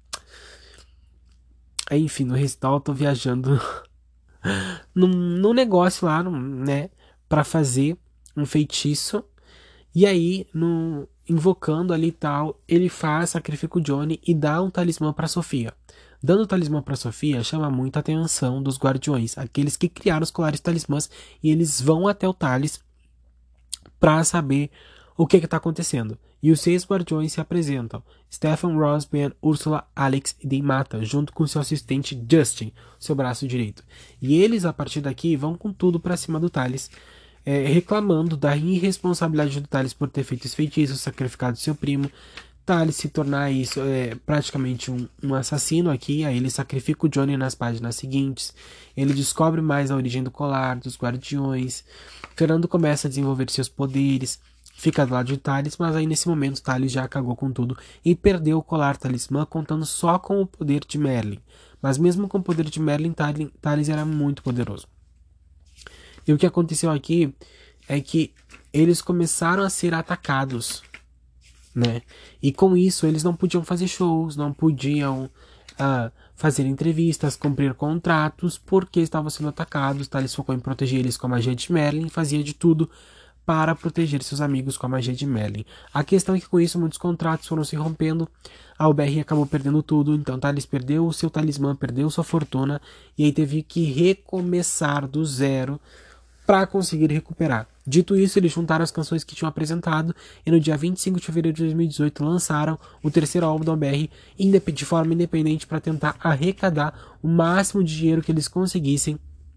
Enfim, no recital eu tô viajando num, num negócio lá, né, para fazer um feitiço. E aí, no, invocando ali e tal, ele faz, sacrifica o Johnny e dá um talismã para Sofia. Dando o talismã para Sofia, chama muita atenção dos guardiões, aqueles que criaram os colares talismãs, e eles vão até o Thales para saber o que está acontecendo. E os seis guardiões se apresentam: Stefan, Ross, Ben, Ursula, Alex e Deimata, junto com seu assistente Justin, seu braço direito. E eles, a partir daqui, vão com tudo para cima do Thales, É, reclamando da irresponsabilidade do Thales por ter feito esse feitiço, sacrificado seu primo, Thales se tornar isso é, praticamente um, um assassino aqui. Aí ele sacrifica o Johnny nas páginas seguintes, ele descobre mais a origem do colar, dos guardiões, Fernando começa a desenvolver seus poderes, fica do lado de Thales, mas aí nesse momento Thales já cagou com tudo e perdeu o colar talismã, contando só com o poder de Merlin. Mas mesmo com o poder de Merlin, Thales era muito poderoso. E o que aconteceu aqui é que eles começaram a ser atacados, né? E com isso eles não podiam fazer shows, não podiam uh, fazer entrevistas, cumprir contratos, porque estavam sendo atacados. Thales focou em proteger eles com a magia de Merlin, fazia de tudo para proteger seus amigos com a magia de Merlin. A questão é que com isso muitos contratos foram se rompendo, a U B R acabou perdendo tudo, então Thales perdeu o seu talismã, perdeu sua fortuna, e aí teve que recomeçar do zero para conseguir recuperar. Dito isso, eles juntaram as canções que tinham apresentado e no dia vinte e cinco de fevereiro de dois mil e dezoito lançaram o terceiro álbum da U B R de forma independente para tentar arrecadar o máximo de dinheiro que eles conseguissem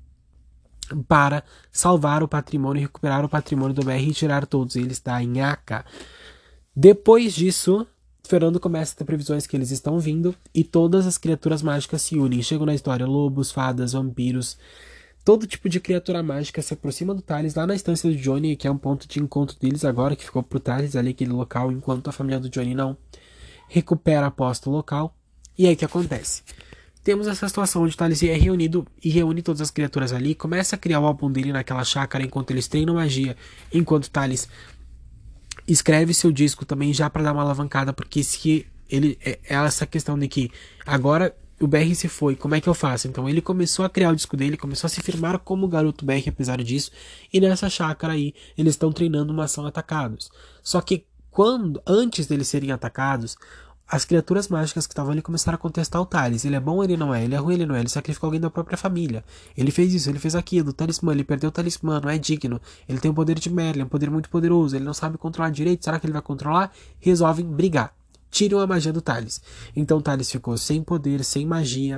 para salvar o patrimônio, recuperar o patrimônio do U B R e tirar todos eles da nhaca. Depois disso, Fernando começa a ter previsões que eles estão vindo e todas as criaturas mágicas se unem. Chegam na história lobos, fadas, vampiros, todo tipo de criatura mágica se aproxima do Thales lá na estância do Johnny, que é um ponto de encontro deles agora, que ficou pro Thales ali, aquele local, enquanto a família do Johnny não recupera a posta local. E aí o que acontece? Temos essa situação onde o Thales é reunido e reúne todas as criaturas ali, começa a criar o álbum dele naquela chácara enquanto eles treinam magia, enquanto Thales escreve seu disco também já para dar uma alavancada, porque se ele é essa questão de que agora o B R se foi, como é que eu faço? Então ele começou a criar o disco dele, começou a se firmar como garoto B R apesar disso, e nessa chácara aí eles estão treinando, mas são atacados. Só que quando, antes deles serem atacados, as criaturas mágicas que estavam ali começaram a contestar o Thales. Ele é bom, ele não é, ele é ruim, ele não é, ele sacrificou alguém da própria família, ele fez isso, ele fez aquilo, o talismã, ele perdeu o talismã, não é digno, ele tem o poder de Merlin, é um poder muito poderoso, ele não sabe controlar direito, será que ele vai controlar? Resolvem brigar. Tiram a magia do Thales. Então Thales ficou sem poder, sem magia,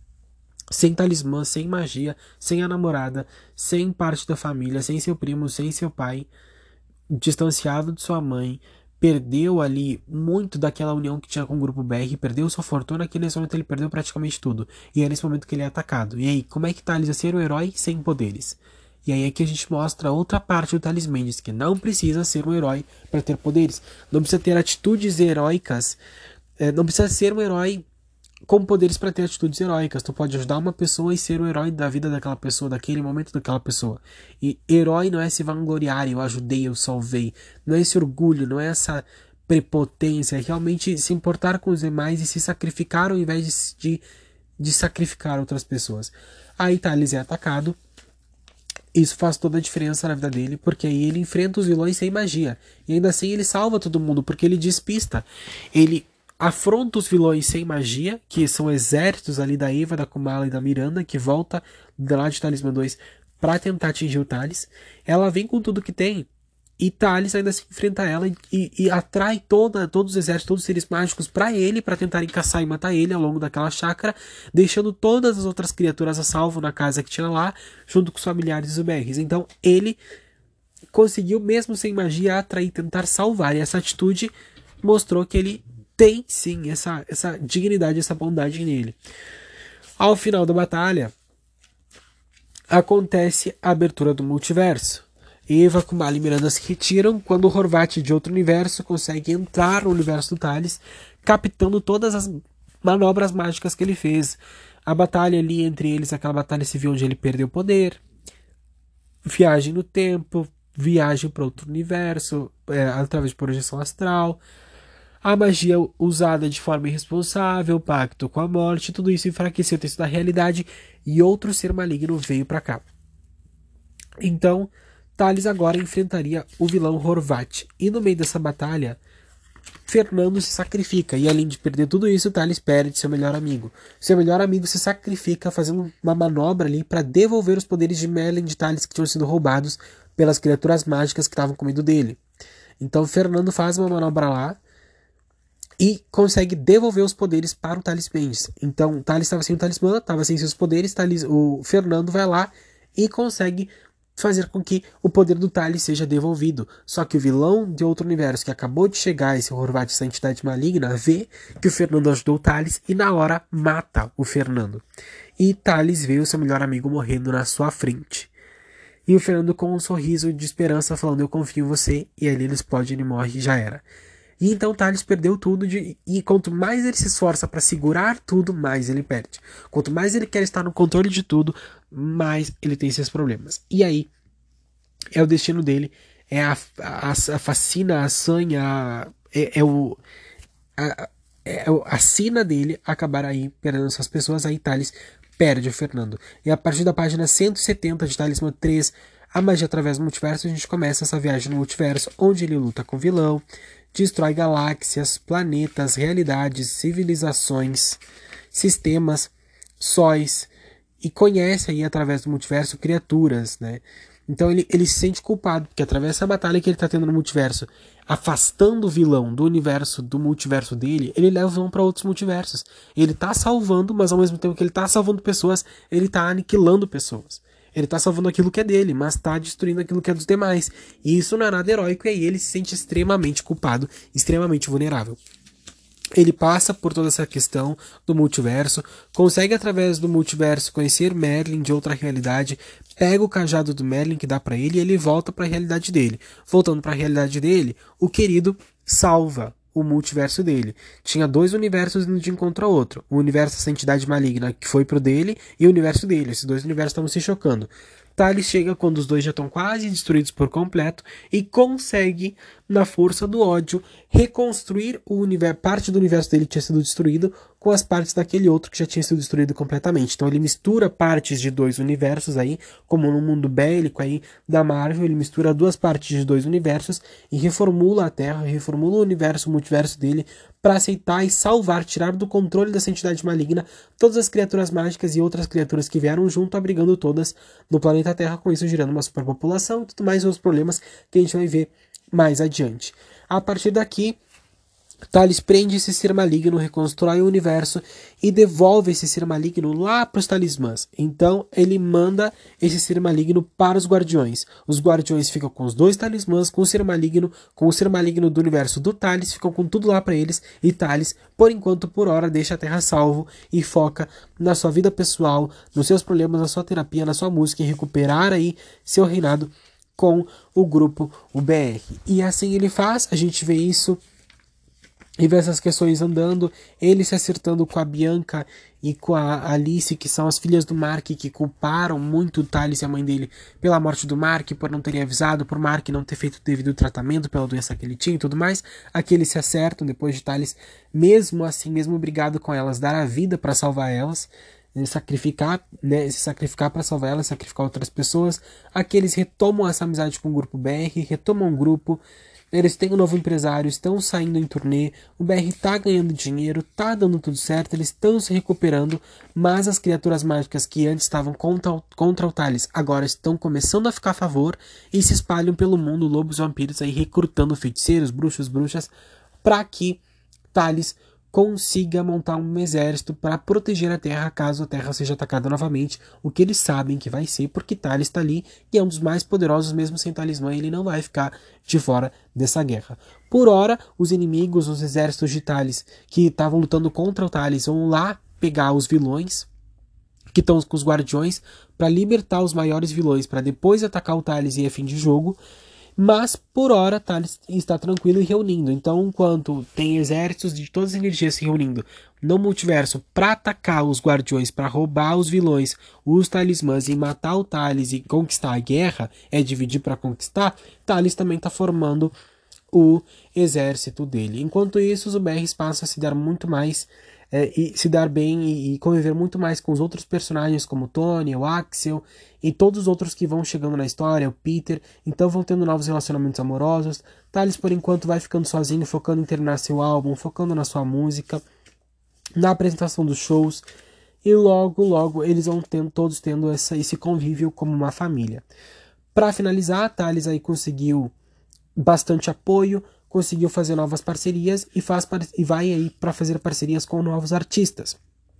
sem talismã, sem magia, sem a namorada, sem parte da família, sem seu primo, sem seu pai, distanciado de sua mãe, perdeu ali muito daquela união que tinha com o grupo B R, perdeu sua fortuna, que nesse momento ele perdeu praticamente tudo. E é nesse momento que ele é atacado. E aí, como é que Thales ia ser um herói sem poderes? E aí é que a gente mostra outra parte do Thales Mendes, que não precisa ser um herói para ter poderes. Não precisa ter atitudes heróicas. É, não precisa ser um herói com poderes para ter atitudes heróicas. Tu pode ajudar uma pessoa e ser o herói da vida daquela pessoa, daquele momento daquela pessoa. E herói não é se vangloriar, eu ajudei, eu salvei. Não é esse orgulho, não é essa prepotência. É realmente se importar com os demais e se sacrificar ao invés de, de, de sacrificar outras pessoas. Aí Thales é atacado. Isso faz toda a diferença na vida dele, porque aí ele enfrenta os vilões sem magia. E ainda assim ele salva todo mundo, porque ele despista. Ele afronta os vilões sem magia, que são exércitos ali da Eva, da Kumala e da Miranda, que volta lá de Talismã dois para tentar atingir o Thales. Ela vem com tudo que tem E Thales ainda se enfrenta ela e, e atrai toda, todos os exércitos, todos os seres mágicos para ele, para tentarem caçar e matar ele ao longo daquela chácara, deixando todas as outras criaturas a salvo na casa que tinha lá, junto com os familiares e os B Rs. Então ele conseguiu, mesmo sem magia, atrair, tentar salvar. E essa atitude mostrou que ele tem sim essa, essa dignidade, essa bondade nele. Ao final da batalha, acontece a abertura do multiverso. Eva, Kumali e Miranda se retiram quando o Horvat de outro universo consegue entrar no universo do Thales, captando todas as manobras mágicas que ele fez. A batalha ali entre eles, aquela batalha civil onde ele perdeu o poder, viagem no tempo, viagem para outro universo, é, através de projeção astral, a magia usada de forma irresponsável, pacto com a morte, tudo isso enfraqueceu o texto da realidade e outro ser maligno veio para cá. Então, Thales agora enfrentaria o vilão Horvat. E no meio dessa batalha, Fernando se sacrifica. E além de perder tudo isso, Thales perde seu melhor amigo. Seu melhor amigo se sacrifica fazendo uma manobra ali para devolver os poderes de Merlin de Thales que tinham sido roubados pelas criaturas mágicas que estavam com medo dele. Então Fernando faz uma manobra lá e consegue devolver os poderes para o Thales Mendes. Então Thales estava sem o talismã, estava sem seus poderes, Thales, o Fernando vai lá e consegue fazer com que o poder do Thales seja devolvido. Só que o vilão de outro universo que acabou de chegar, esse Horvat, essa entidade maligna, vê que o Fernando ajudou o Thales e na hora mata o Fernando. E Thales vê o seu melhor amigo morrendo na sua frente. E o Fernando com um sorriso de esperança falando, eu confio em você, e ali ele explode, ele morre e já era. E então Thales perdeu tudo de, e quanto mais ele se esforça para segurar tudo, mais ele perde. Quanto mais ele quer estar no controle de tudo, mais ele tem esses problemas. E aí é o destino dele, é a, a, a fascina, a sanha, a, é, é o a, é a sina dele acabar aí perdendo essas pessoas. Aí Thales perde o Fernando. E a partir da página cento e setenta de Talismã três, a magia através do multiverso, a gente começa essa viagem no multiverso, onde ele luta com o vilão, destrói galáxias, planetas, realidades, civilizações, sistemas, sóis, e conhece aí através do multiverso criaturas, né? Então ele, ele se sente culpado, porque através dessa batalha que ele está tendo no multiverso, afastando o vilão do universo, do multiverso dele, ele leva o vilão para outros multiversos. Ele está salvando, mas ao mesmo tempo que ele está salvando pessoas, ele está aniquilando pessoas. Ele está salvando aquilo que é dele, mas está destruindo aquilo que é dos demais. E isso não é nada heróico, e aí ele se sente extremamente culpado, extremamente vulnerável. Ele passa por toda essa questão do multiverso, consegue através do multiverso conhecer Merlin de outra realidade, pega o cajado do Merlin que dá pra ele e ele volta pra realidade dele. Voltando pra realidade dele, o querido salva o multiverso dele. Tinha dois universos indo de encontro a outro. O universo dessa entidade maligna que foi pro dele e o universo dele. Esses dois universos estavam se chocando. Thales chega quando os dois já estão quase destruídos por completo e consegue, na força do ódio, reconstruir o universo, parte do universo dele que tinha sido destruído com as partes daquele outro que já tinha sido destruído completamente. Então ele mistura partes de dois universos aí, como no mundo bélico aí da Marvel, ele mistura duas partes de dois universos e reformula a Terra, reformula o universo, o multiverso dele, para aceitar e salvar, tirar do controle dessa entidade maligna todas as criaturas mágicas e outras criaturas que vieram junto, abrigando todas no planeta Terra, com isso gerando uma superpopulação e tudo mais outros problemas que a gente vai ver mais adiante. A partir daqui, Thales prende esse ser maligno, reconstrói o universo e devolve esse ser maligno lá para os talismãs. Então ele manda esse ser maligno para os guardiões. Os guardiões ficam com os dois talismãs, com o ser maligno, com o ser maligno do universo do Thales, ficam com tudo lá para eles. E Thales, por enquanto, por hora, deixa a Terra salvo e foca na sua vida pessoal, nos seus problemas, na sua terapia, na sua música, em recuperar aí seu reinado com o grupo U B R. E assim ele faz, a gente vê isso e vê essas questões andando, ele se acertando com a Bianca e com a Alice, que são as filhas do Mark, que culparam muito o Thales e a mãe dele pela morte do Mark, por não terem avisado, por Mark não ter feito o devido tratamento pela doença que ele tinha e tudo mais. Aqui eles se acertam, depois de Thales, mesmo assim, mesmo obrigado com elas, dar a vida para salvar elas, sacrificar, né, se sacrificar para salvar elas, sacrificar outras pessoas. Aqui eles retomam essa amizade com o grupo B R, retomam o grupo, Eles têm um novo empresário, estão saindo em turnê, o B R tá ganhando dinheiro, tá dando tudo certo, eles estão se recuperando, mas as criaturas mágicas que antes estavam contra, contra o Thales agora estão começando a ficar a favor e se espalham pelo mundo, lobos e vampiros aí recrutando feiticeiros, bruxos, bruxas, para que Thales consiga montar um exército para proteger a Terra caso a Terra seja atacada novamente, o que eles sabem que vai ser, porque Thales está ali e é um dos mais poderosos, mesmo sem talismã, ele não vai ficar de fora dessa guerra. Por hora, os inimigos, os exércitos de Thales que estavam lutando contra o Thales vão lá pegar os vilões que estão com os guardiões para libertar os maiores vilões, para depois atacar o Thales e é fim de jogo. Mas, por hora, Thales está tranquilo e reunindo. Então, enquanto tem exércitos de todas as energias se reunindo no multiverso para atacar os guardiões, para roubar os vilões, os talismãs e matar o Thales e conquistar a guerra, é dividir para conquistar, Thales também está formando o exército dele. Enquanto isso, os U B Rs passam a se dar muito mais, é, e se dar bem e, e conviver muito mais com os outros personagens como o Tony, o Axel e todos os outros que vão chegando na história, o Peter, então vão tendo novos relacionamentos amorosos. Thales, por enquanto, vai ficando sozinho, focando em terminar seu álbum, focando na sua música, na apresentação dos shows, e logo, logo eles vão tendo, todos tendo essa, esse convívio como uma família. Para finalizar, Thales aí conseguiu bastante apoio, conseguiu fazer novas parcerias e, faz, e vai aí para fazer parcerias com novos artistas.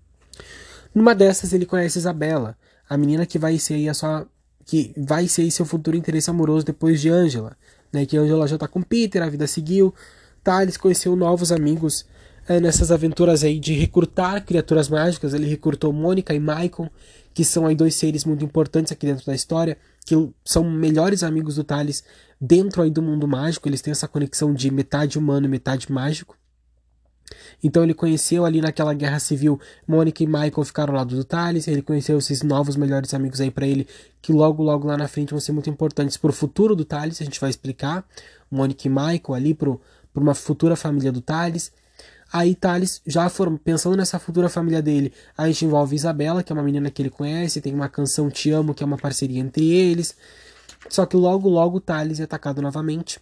Numa dessas ele conhece Isabela, a menina que vai ser aí a sua, que vai ser aí seu futuro interesse amoroso depois de Angela, né? Que Angela já tá com Peter, a vida seguiu. Thales conheceu novos amigos é, nessas aventuras aí de recrutar criaturas mágicas. Ele recrutou Mônica e Michael, que são aí dois seres muito importantes aqui dentro da história, que são melhores amigos do Thales dentro aí do mundo mágico. Eles têm essa conexão de metade humano e metade mágico. Então ele conheceu ali naquela guerra civil, Mônica e Michael ficaram ao lado do Thales, ele conheceu esses novos melhores amigos aí para ele, que logo logo lá na frente vão ser muito importantes para o futuro do Thales, a gente vai explicar, Mônica e Michael ali para uma futura família do Thales. Aí Thales, já foram pensando nessa futura família dele, a gente envolve Isabela, que é uma menina que ele conhece, tem uma canção Te Amo, que é uma parceria entre eles, só que logo logo Thales é atacado novamente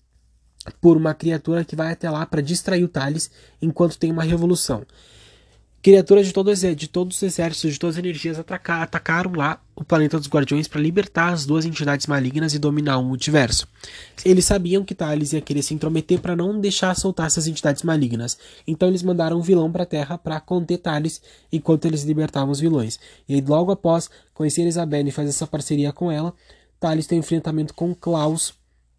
por uma criatura que vai até lá para distrair o Thales enquanto tem uma revolução. Criaturas de, todo, de todos os exércitos, de todas as energias atacar, atacaram lá o planeta dos Guardiões para libertar as duas entidades malignas e dominar o multiverso. Eles sabiam que Thales ia querer se intrometer para não deixar soltar essas entidades malignas. Então eles mandaram um vilão para a Terra para conter Thales enquanto eles libertavam os vilões. E aí, logo após conhecer Isabelle e fazer essa parceria com ela, Thales tem um enfrentamento com Klaus,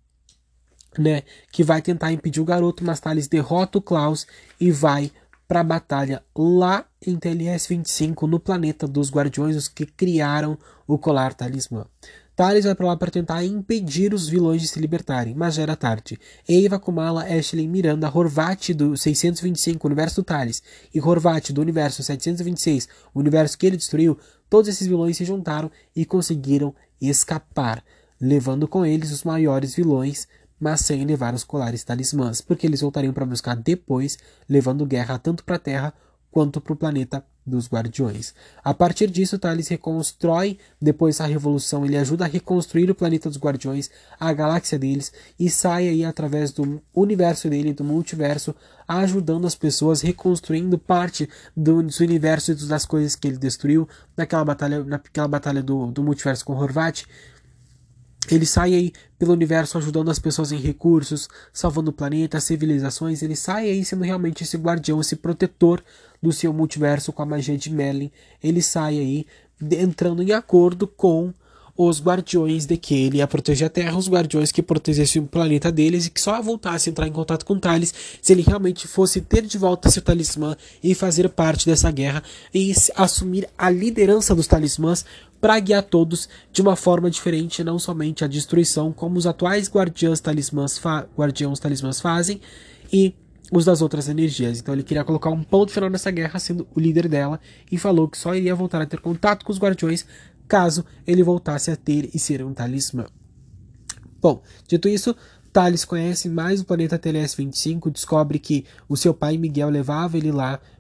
né, que vai tentar impedir o garoto, mas Thales derrota o Klaus e vai para a batalha lá em T L S vinte e cinco, no planeta dos Guardiões, os que criaram o colar talismã. Thales vai para lá para tentar impedir os vilões de se libertarem, mas já era tarde. Eva, Kumala, Ashley, Miranda, Horvat do seiscentos e vinte e cinco, o universo do Thales, e Horvat do universo setecentos e vinte e seis, o universo que ele destruiu, todos esses vilões se juntaram e conseguiram escapar, levando com eles os maiores vilões, mas sem levar os colares talismãs, porque eles voltariam para buscar depois, levando guerra tanto para a Terra quanto para o planeta dos Guardiões. A partir disso, Thales reconstrói, depois da revolução, ele ajuda a reconstruir o planeta dos Guardiões, a galáxia deles, e sai aí através do universo dele, do multiverso, ajudando as pessoas, reconstruindo parte do, do universo e das coisas que ele destruiu, naquela batalha, naquela batalha do, do multiverso com Horvat. Ele sai aí pelo universo ajudando as pessoas em recursos, salvando o planeta, as civilizações. Ele sai aí sendo realmente esse guardião, esse protetor do seu multiverso com a magia de Merlin. Ele sai aí entrando em acordo com os guardiões de que ele ia proteger a Terra, os guardiões que protegessem o planeta deles e que só voltasse a entrar em contato com Thales se ele realmente fosse ter de volta seu talismã e fazer parte dessa guerra e assumir a liderança dos talismãs para guiar todos de uma forma diferente, não somente a destruição, como os atuais guardiãos talismãs, fa guardiãos talismãs fazem, e os das outras energias. Então ele queria colocar um ponto final nessa guerra, sendo o líder dela, e falou que só iria voltar a ter contato com os guardiões caso ele voltasse a ter e ser um talismã. Bom, dito isso, Thales conhece mais o planeta T L S vinte e cinco, descobre que o seu pai Miguel levava ele lá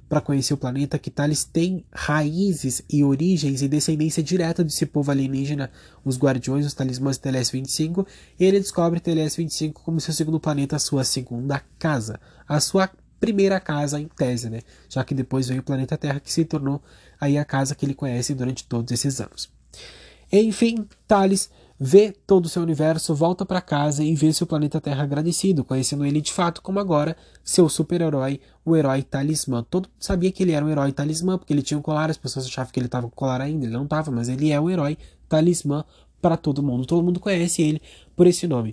para conhecer o planeta, que Thales tem raízes e origens e descendência direta desse povo alienígena, os Guardiões, os Talismãs T L S vinte e cinco, e ele descobre T L S vinte e cinco como seu segundo planeta, a sua segunda casa, a sua primeira casa em tese, né? Já que depois veio o planeta Terra, que se tornou aí a casa que ele conhece durante todos esses anos. Enfim, Thales vê todo o seu universo, volta para casa e vê seu planeta Terra agradecido, conhecendo ele de fato como agora seu super-herói, o herói Talismã. Todo mundo sabia que ele era um herói Talismã, porque ele tinha um colar, as pessoas achavam que ele estava com colar ainda, ele não estava, mas ele é o herói Talismã para todo mundo. Todo mundo conhece ele por esse nome.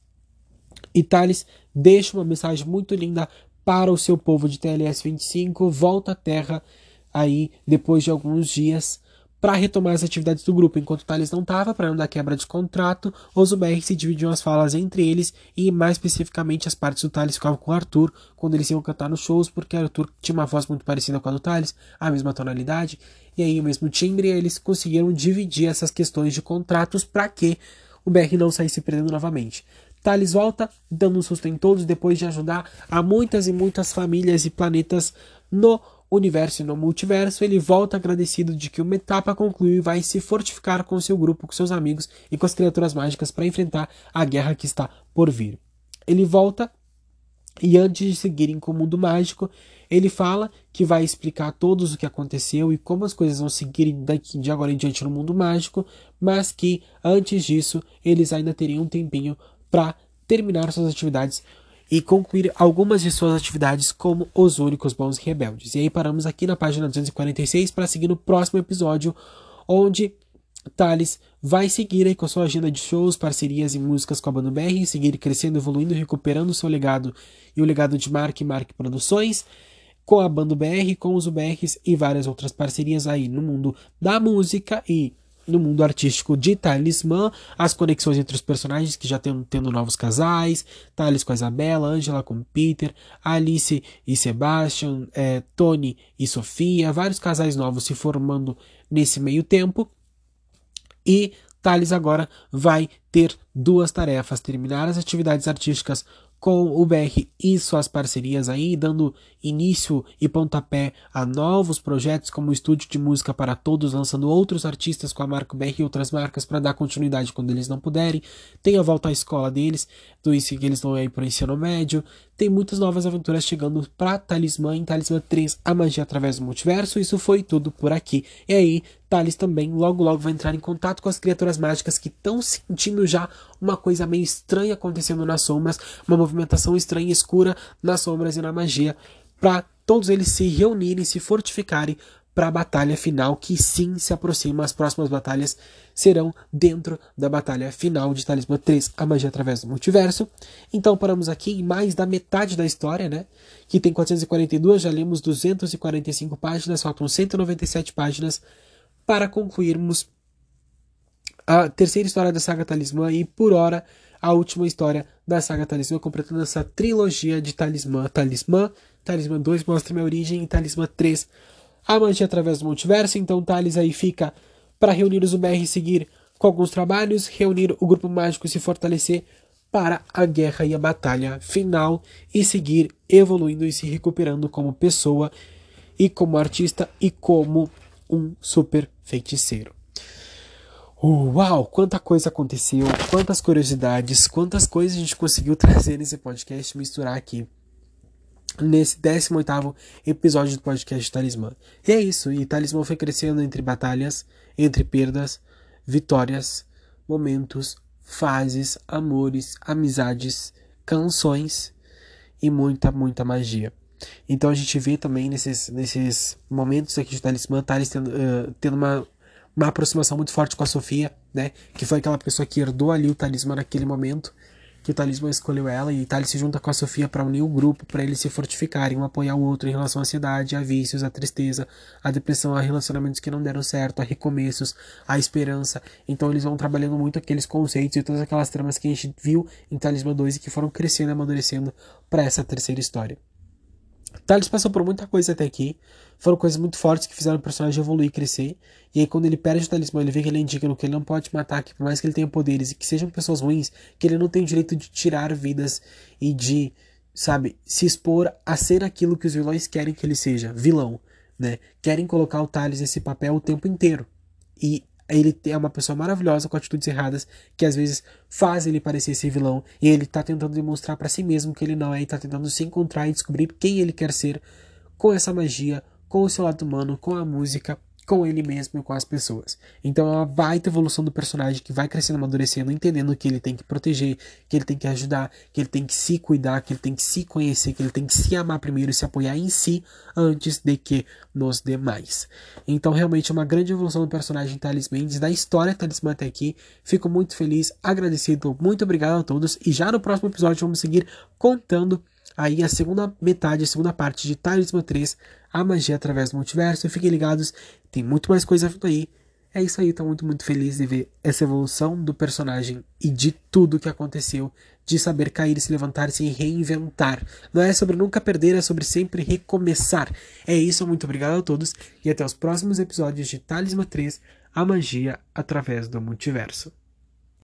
E Thales deixa uma mensagem muito linda para o seu povo de T L S vinte e cinco, volta à Terra aí depois de alguns dias para retomar as atividades do grupo. Enquanto Thales não estava, para não dar quebra de contrato, os U B R se dividiam as falas entre eles e, mais especificamente, as partes do Thales ficavam com o Arthur quando eles iam cantar nos shows, porque o Arthur tinha uma voz muito parecida com a do Thales, a mesma tonalidade, e aí o mesmo timbre, e eles conseguiram dividir essas questões de contratos para que o B R não saísse perdendo novamente. Thales volta, dando um susto em todos, depois de ajudar a muitas e muitas famílias e planetas no universo e no multiverso. Ele volta agradecido de que uma etapa concluiu e vai se fortificar com seu grupo, com seus amigos e com as criaturas mágicas para enfrentar a guerra que está por vir. Ele volta e, antes de seguirem com o mundo mágico, ele fala que vai explicar a todos o que aconteceu e como as coisas vão seguir daqui de agora em diante no mundo mágico, mas que antes disso eles ainda teriam um tempinho para terminar suas atividades e concluir algumas de suas atividades como os únicos bons rebeldes. E aí paramos aqui na página duzentos e quarenta e seis para seguir no próximo episódio, onde Thales vai seguir aí com a sua agenda de shows, parcerias e músicas com a banda B R, seguir crescendo, evoluindo, recuperando o seu legado e o legado de Mark e Mark Produções, com a banda B R, com os U B Rs e várias outras parcerias aí no mundo da música e no mundo artístico de Talismã, as conexões entre os personagens que já estão tendo novos casais, Thales com a Isabela, Angela com Peter, Alice e Sebastian, é, Tony e Sofia, vários casais novos se formando nesse meio tempo. E Thales agora vai ter duas tarefas: terminar as atividades artísticas com o B R e suas parcerias aí, dando início e pontapé a novos projetos como o Estúdio de Música para Todos, lançando outros artistas com a marca B R e outras marcas para dar continuidade quando eles não puderem. Tem a volta à escola deles, do ensino que eles estão aí para o ensino médio. Tem muitas novas aventuras chegando para Talismã em Talismã três, a magia através do multiverso. Isso foi tudo por aqui. E aí, Thales também logo logo vai entrar em contato com as criaturas mágicas que estão sentindo já uma coisa meio estranha acontecendo nas sombras, uma movimentação estranha e escura nas sombras e na magia, para todos eles se reunirem, se fortificarem para a batalha final, que sim se aproxima. As próximas batalhas serão dentro da batalha final de Talismã três, a magia através do multiverso. Então paramos aqui em mais da metade da história, né? Que tem quatrocentas e quarenta e duas, já lemos duzentas e quarenta e cinco páginas, faltam cento e noventa e sete páginas para concluirmos a terceira história da saga Talismã e, por hora, a última história da saga Talismã, completando essa trilogia de Talismã. Talismã, Talismã dois, Mostra Minha Origem, e Talismã três, a magia através do multiverso. Então Thales aí fica para reunir os U B R e seguir com alguns trabalhos, reunir o grupo mágico e se fortalecer para a guerra e a batalha final, e seguir evoluindo e se recuperando como pessoa e como artista e como um super feiticeiro. Uau, quanta coisa aconteceu, quantas curiosidades, quantas coisas a gente conseguiu trazer nesse podcast, misturar aqui nesse décimo oitavo episódio do podcast Talismã. E é isso, e Talismã foi crescendo entre batalhas, entre perdas, vitórias, momentos, fases, amores, amizades, canções e muita, muita magia. Então a gente vê também nesses, nesses momentos aqui de Talismã, Thales tendo, uh, tendo uma, uma aproximação muito forte com a Sofia, né? Que foi aquela pessoa que herdou ali o Talismã naquele momento, que o Talismã escolheu ela, e Thales se junta com a Sofia para unir o grupo, para eles se fortificarem, um apoiar o outro em relação à ansiedade, a vícios, a tristeza, a depressão, a relacionamentos que não deram certo, a recomeços, a esperança. Então eles vão trabalhando muito aqueles conceitos e todas aquelas tramas que a gente viu em Talismã dois e que foram crescendo e amadurecendo para essa terceira história. Thales passou por muita coisa até aqui, foram coisas muito fortes que fizeram o personagem evoluir e crescer, e aí quando ele perde o Talismã, ele vê que ele é indigno, que ele não pode matar, que por mais que ele tenha poderes e que sejam pessoas ruins, que ele não tem o direito de tirar vidas e de sabe, se expor a ser aquilo que os vilões querem que ele seja, vilão, né? Querem colocar o Thales nesse papel o tempo inteiro. E ele é uma pessoa maravilhosa com atitudes erradas que às vezes faz ele parecer ser vilão e ele tá tentando demonstrar pra si mesmo que ele não é e tá tentando se encontrar e descobrir quem ele quer ser com essa magia, com o seu lado humano, com a música, com ele mesmo e com as pessoas. Então é uma baita evolução do personagem que vai crescendo, amadurecendo, entendendo que ele tem que proteger, que ele tem que ajudar, que ele tem que se cuidar, que ele tem que se conhecer, que ele tem que se amar primeiro e se apoiar em si antes de que nos demais. Então realmente é uma grande evolução do personagem Thales Mendes, da história Talismã até aqui. Fico muito feliz, agradecido, muito obrigado a todos e já no próximo episódio vamos seguir contando aí a segunda metade, a segunda parte de Talismã três, a magia através do multiverso. Fiquem ligados, tem muito mais coisa vindo aí. É isso aí, tô muito, muito feliz de ver essa evolução do personagem e de tudo que aconteceu, de saber cair, se levantar e se reinventar. Não é sobre nunca perder, é sobre sempre recomeçar. É isso, muito obrigado a todos e até os próximos episódios de Talismã três, a magia através do multiverso.